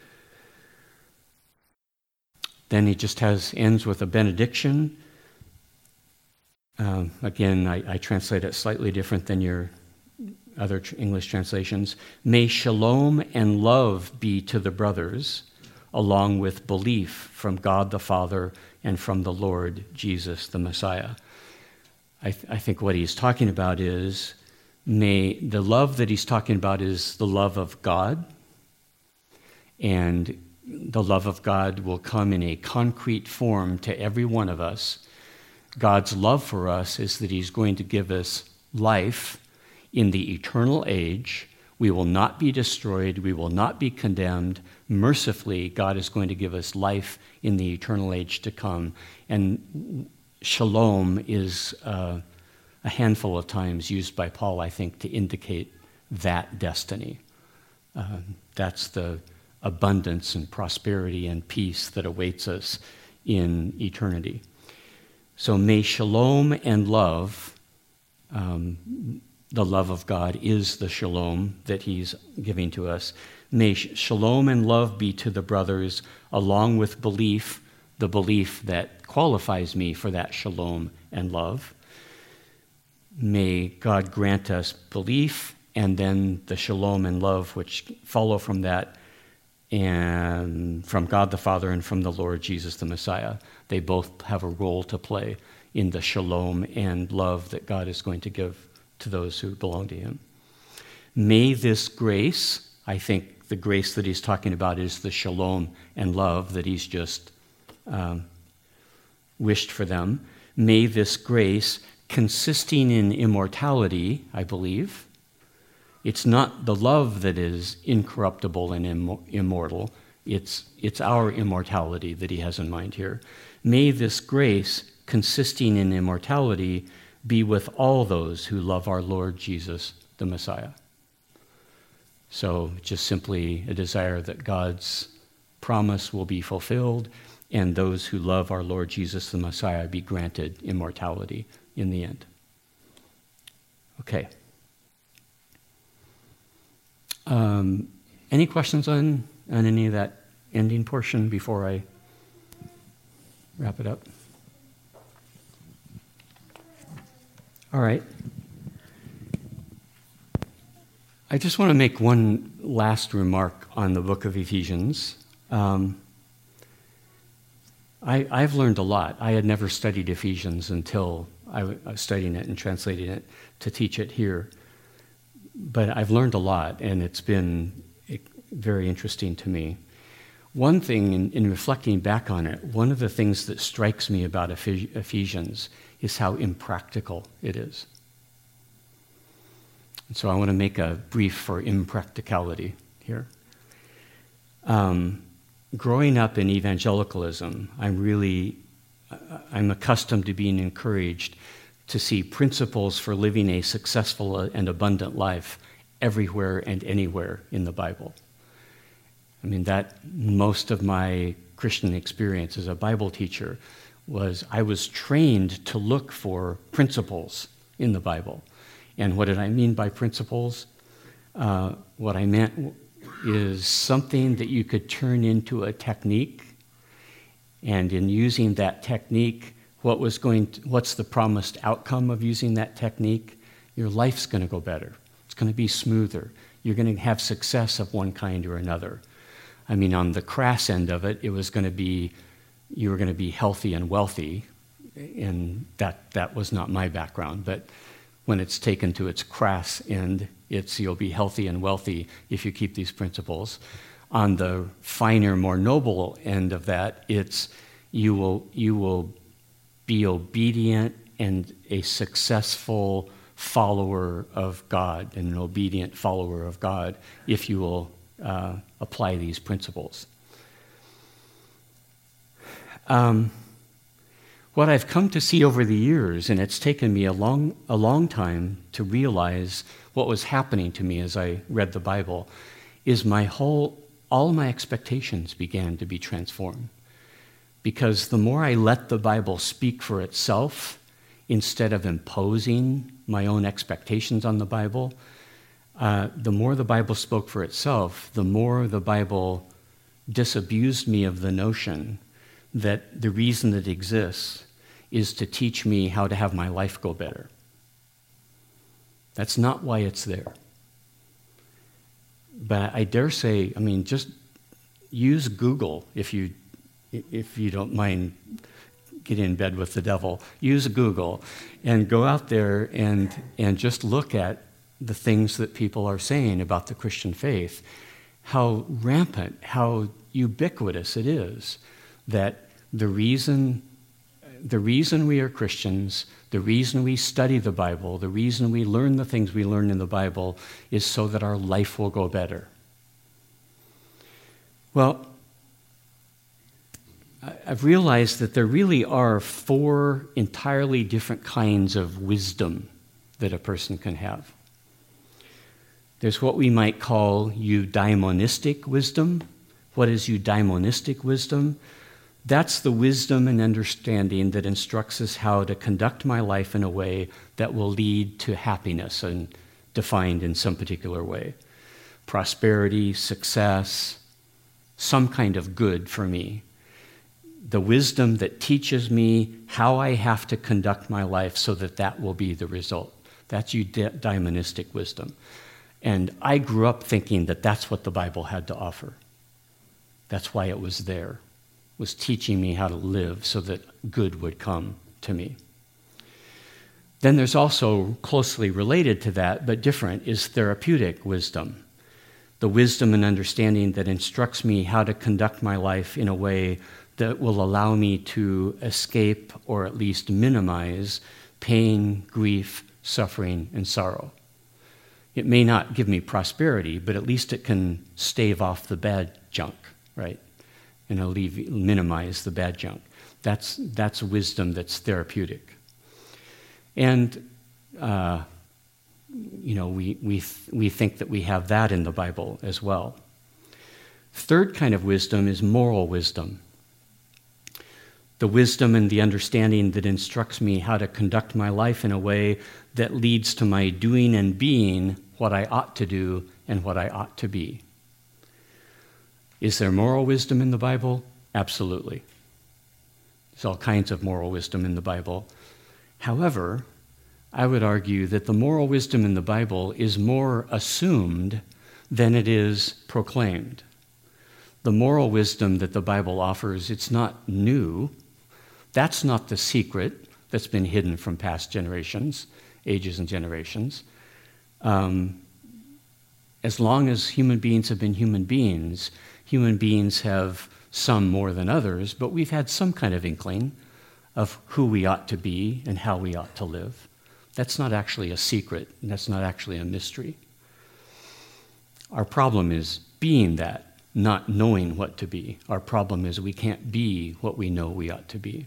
Then he just has ends with a benediction. Um, again, I, I translate it slightly different than your other tr- English translations. May shalom and love be to the brothers, along with belief from God the Father and from the Lord Jesus the Messiah. I, th- I think what he's talking about is, may the love that he's talking about is the love of God, and the love of God will come in a concrete form to every one of us. God's love for us is that he's going to give us life in the eternal age. We will not be destroyed. We will not be condemned. Mercifully, God is going to give us life in the eternal age to come. And shalom is uh, a handful of times used by Paul, I think, to indicate that destiny. Uh, that's the abundance and prosperity and peace that awaits us in eternity. So may shalom and love, um, the love of God is the shalom that he's giving to us. May sh- shalom and love be to the brothers, along with belief, the belief that qualifies me for that shalom and love. May God grant us belief and then the shalom and love which follow from that, and from God the Father and from the Lord Jesus the Messiah. They both have a role to play in the shalom and love that God is going to give to those who belong to him. May this grace, I think the grace that he's talking about is the shalom and love that he's just um, wished for them. May this grace, consisting in immortality, I believe. It's not the love that is incorruptible and Im- immortal. It's, it's our immortality that he has in mind here. May this grace, consisting in immortality, be with all those who love our Lord Jesus, the Messiah. So just simply a desire that God's promise will be fulfilled and those who love our Lord Jesus, the Messiah, be granted immortality in the end. Okay. Um, any questions on, on any of that ending portion before I wrap it up? All right. I just want to make one last remark on the book of Ephesians. Um, I, I've learned a lot. I had never studied Ephesians until I was studying it and translating it to teach it here. But I've learned a lot, and it's been very interesting to me. One thing, in, in reflecting back on it, one of the things that strikes me about Ephesians is how impractical it is. And so I want to make a brief for impracticality here. Um, growing up in evangelicalism, I'm really, I'm accustomed to being encouraged to see principles for living a successful and abundant life everywhere and anywhere in the Bible. I mean, that most of my Christian experience as a Bible teacher was I was trained to look for principles in the Bible. And what did I mean by principles? Uh, what I meant is something that you could turn into a technique, and in using that technique, what was going to, what's the promised outcome of using that technique? Your life's going to go better. It's going to be smoother. You're going to have success of one kind or another. I mean, on the crass end of it, it was going to be, you were going to be healthy and wealthy, and that, that was not my background. But when it's taken to its crass end, it's you'll be healthy and wealthy if you keep these principles. On the finer, more noble end of that, it's you will you will be obedient and a successful follower of God, and an obedient follower of God if you will uh, apply these principles. Um, what I've come to see over the years, and it's taken me a long, a long time to realize what was happening to me as I read the Bible, is my whole, all my expectations began to be transformed. Because the more I let the Bible speak for itself, instead of imposing my own expectations on the Bible, uh, the more the Bible spoke for itself, the more the Bible disabused me of the notion that the reason it exists is to teach me how to have my life go better. That's not why it's there. But I dare say, I mean, just use Google if you if you don't mind getting in bed with the devil. Use Google and go out there and and just look at the things that people are saying about the Christian faith, how rampant, how ubiquitous it is that the reason the reason we are Christians, the reason we study the Bible, the reason we learn the things we learn in the Bible is so that our life will go better. Well, I've realized that there really are four entirely different kinds of wisdom that a person can have. There's what we might call eudaimonistic wisdom, What is eudaimonistic wisdom? That's the wisdom and understanding that instructs us how to conduct my life in a way that will lead to happiness and defined in some particular way. Prosperity, success, some kind of good for me. The wisdom that teaches me how I have to conduct my life so that that will be the result. That's eudaimonistic wisdom. And I grew up thinking that that's what the Bible had to offer. That's why it was there. It was teaching me how to live so that good would come to me. Then there's also closely related to that, but different, is therapeutic wisdom. The wisdom and understanding that instructs me how to conduct my life in a way that will allow me to escape or at least minimize pain, grief, suffering, and sorrow. It may not give me prosperity, but at least it can stave off the bad junk, right? And alleviate, minimize the bad junk. That's, that's wisdom that's therapeutic. And, uh, you know, we, we, th- we think that we have that in the Bible as well. Third kind of wisdom is moral wisdom. The wisdom and the understanding that instructs me how to conduct my life in a way that leads to my doing and being what I ought to do and what I ought to be. Is there moral wisdom in the Bible? Absolutely. There's all kinds of moral wisdom in the Bible. However, I would argue that the moral wisdom in the Bible is more assumed than it is proclaimed. The moral wisdom that the Bible offers, it's not new. That's not the secret that's been hidden from past generations, ages and generations. Um, as long as human beings have been human beings, human beings have some more than others, but we've had some kind of inkling of who we ought to be and how we ought to live. That's not actually a secret, and that's not actually a mystery. Our problem is being that, not knowing what to be. Our problem is we can't be what we know we ought to be.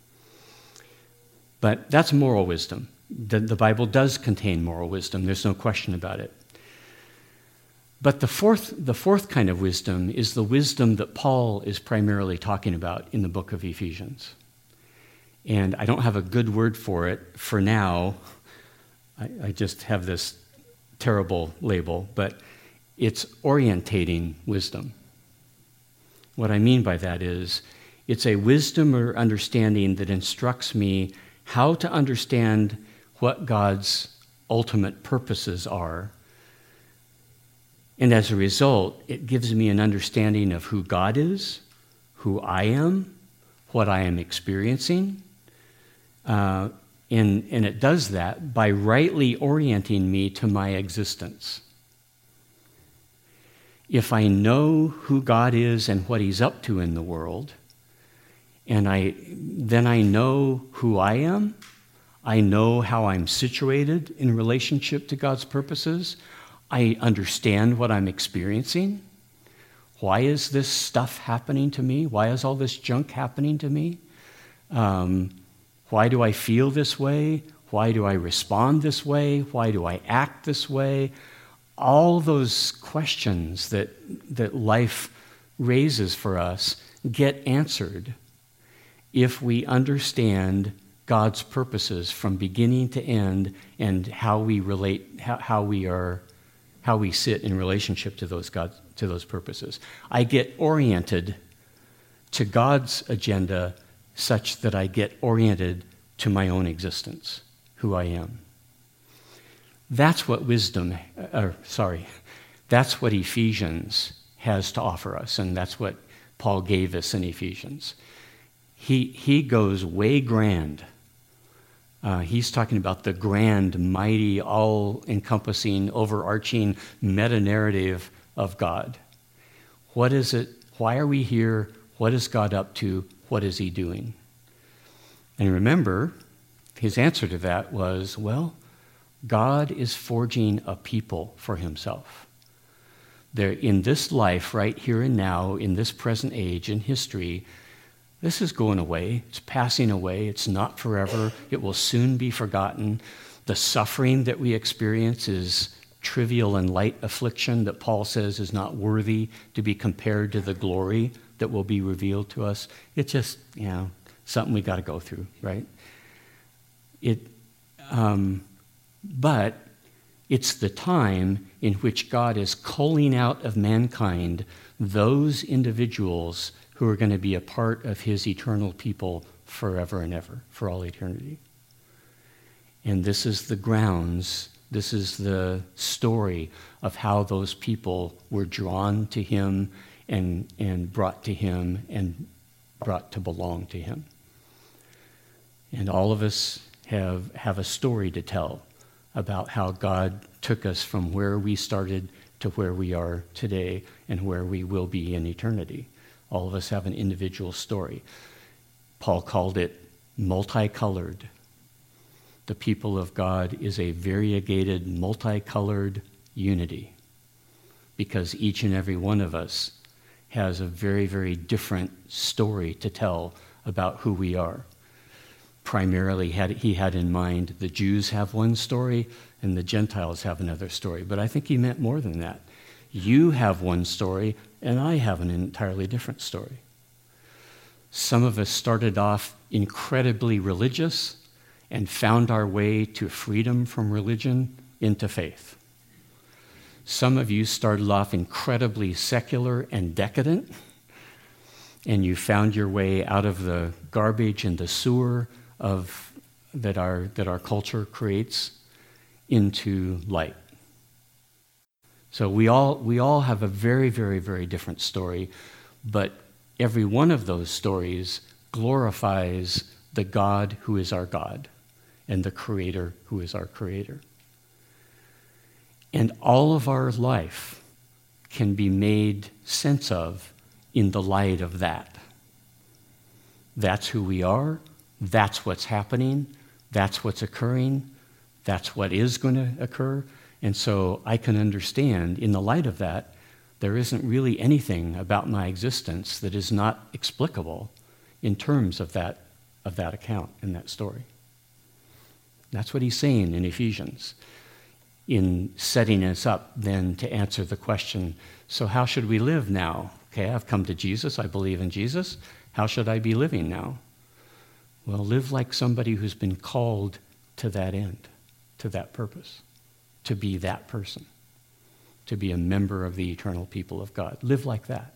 But that's moral wisdom. The, the Bible does contain moral wisdom. There's no question about it. But the fourth, the fourth kind of wisdom is the wisdom that Paul is primarily talking about in the book of Ephesians. And I don't have a good word for it for now. I, I just have this terrible label, but it's orientating wisdom. What I mean by that is it's a wisdom or understanding that instructs me how to understand what God's ultimate purposes are. And as a result, it gives me an understanding of who God is, who I am, what I am experiencing. Uh, and, and it does that by rightly orienting me to my existence. If I know who God is and what he's up to in the world, and I then I know who I am, I know how I'm situated in relationship to God's purposes, I understand what I'm experiencing. Why is this stuff happening to me? Why is all this junk happening to me? Um, why do I feel this way? Why do I respond this way? Why do I act this way? All those questions that, that life raises for us get answered if we understand God's purposes from beginning to end and how we relate, how, how we are, how we sit in relationship to those God, to those purposes. I get oriented to God's agenda such that I get oriented to my own existence, who I am. That's what wisdom, or sorry, that's what Ephesians has to offer us, and that's what Paul gave us in Ephesians. He, he goes way grand. Uh, he's talking about the grand, mighty, all-encompassing, overarching meta-narrative of God. What is it? Why are we here? What is God up to? What is he doing? And remember, his answer to that was, well, God is forging a people for himself. There, in this life, right here and now, in this present age, in history, this is going away. It's passing away. It's not forever. It will soon be forgotten. The suffering that we experience is trivial and light affliction that Paul says is not worthy to be compared to the glory that will be revealed to us. It's just, you know, something we got to go through, right? It, um, but it's the time in which God is culling out of mankind those individuals who are going to be a part of his eternal people forever and ever, for all eternity. And this is the grounds, this is the story of how those people were drawn to him and, and brought to him and brought to belong to him. And all of us have, have a story to tell about how God took us from where we started to where we are today and where we will be in eternity. All of us have an individual story. Paul called it multicolored. The people of God is a variegated, multicolored unity, because each and every one of us has a very, very different story to tell about who we are. Primarily, had, he had in mind the Jews have one story and the Gentiles have another story. But I think he meant more than that. You have one story and I have an entirely different story. Some of us started off incredibly religious and found our way to freedom from religion into faith. Some of you started off incredibly secular and decadent, and you found your way out of the garbage and the sewer of that our that our culture creates into light. So we all we all have a very, very, very different story, but every one of those stories glorifies the God who is our God and the Creator who is our Creator. And all of our life can be made sense of in the light of that. That's who we are. That's what's happening. That's what's occurring. That's what is going to occur. And so I can understand, in the light of that, there isn't really anything about my existence that is not explicable in terms of that, of that account and that story. That's what he's saying in Ephesians, in setting us up then to answer the question, so how should we live now? Okay, I've come to Jesus, I believe in Jesus. How should I be living now? Well, live like somebody who's been called to that end, to that purpose, to be that person, to be a member of the eternal people of God. Live like that.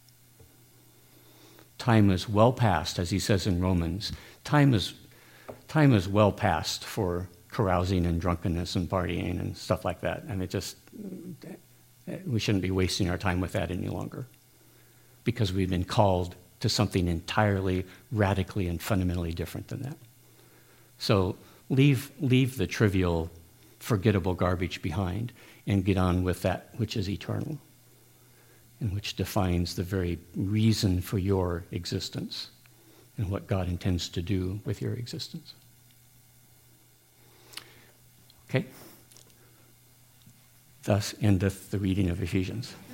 Time is well past, as he says in Romans, time is, time is well past for carousing and drunkenness and partying and stuff like that. I mean, just, we shouldn't be wasting our time with that any longer, because we've been called to something entirely, radically, and fundamentally different than that. So leave, leave the trivial, forgettable garbage behind and get on with that which is eternal and which defines the very reason for your existence and what God intends to do with your existence. Okay? Thus endeth the reading of Ephesians.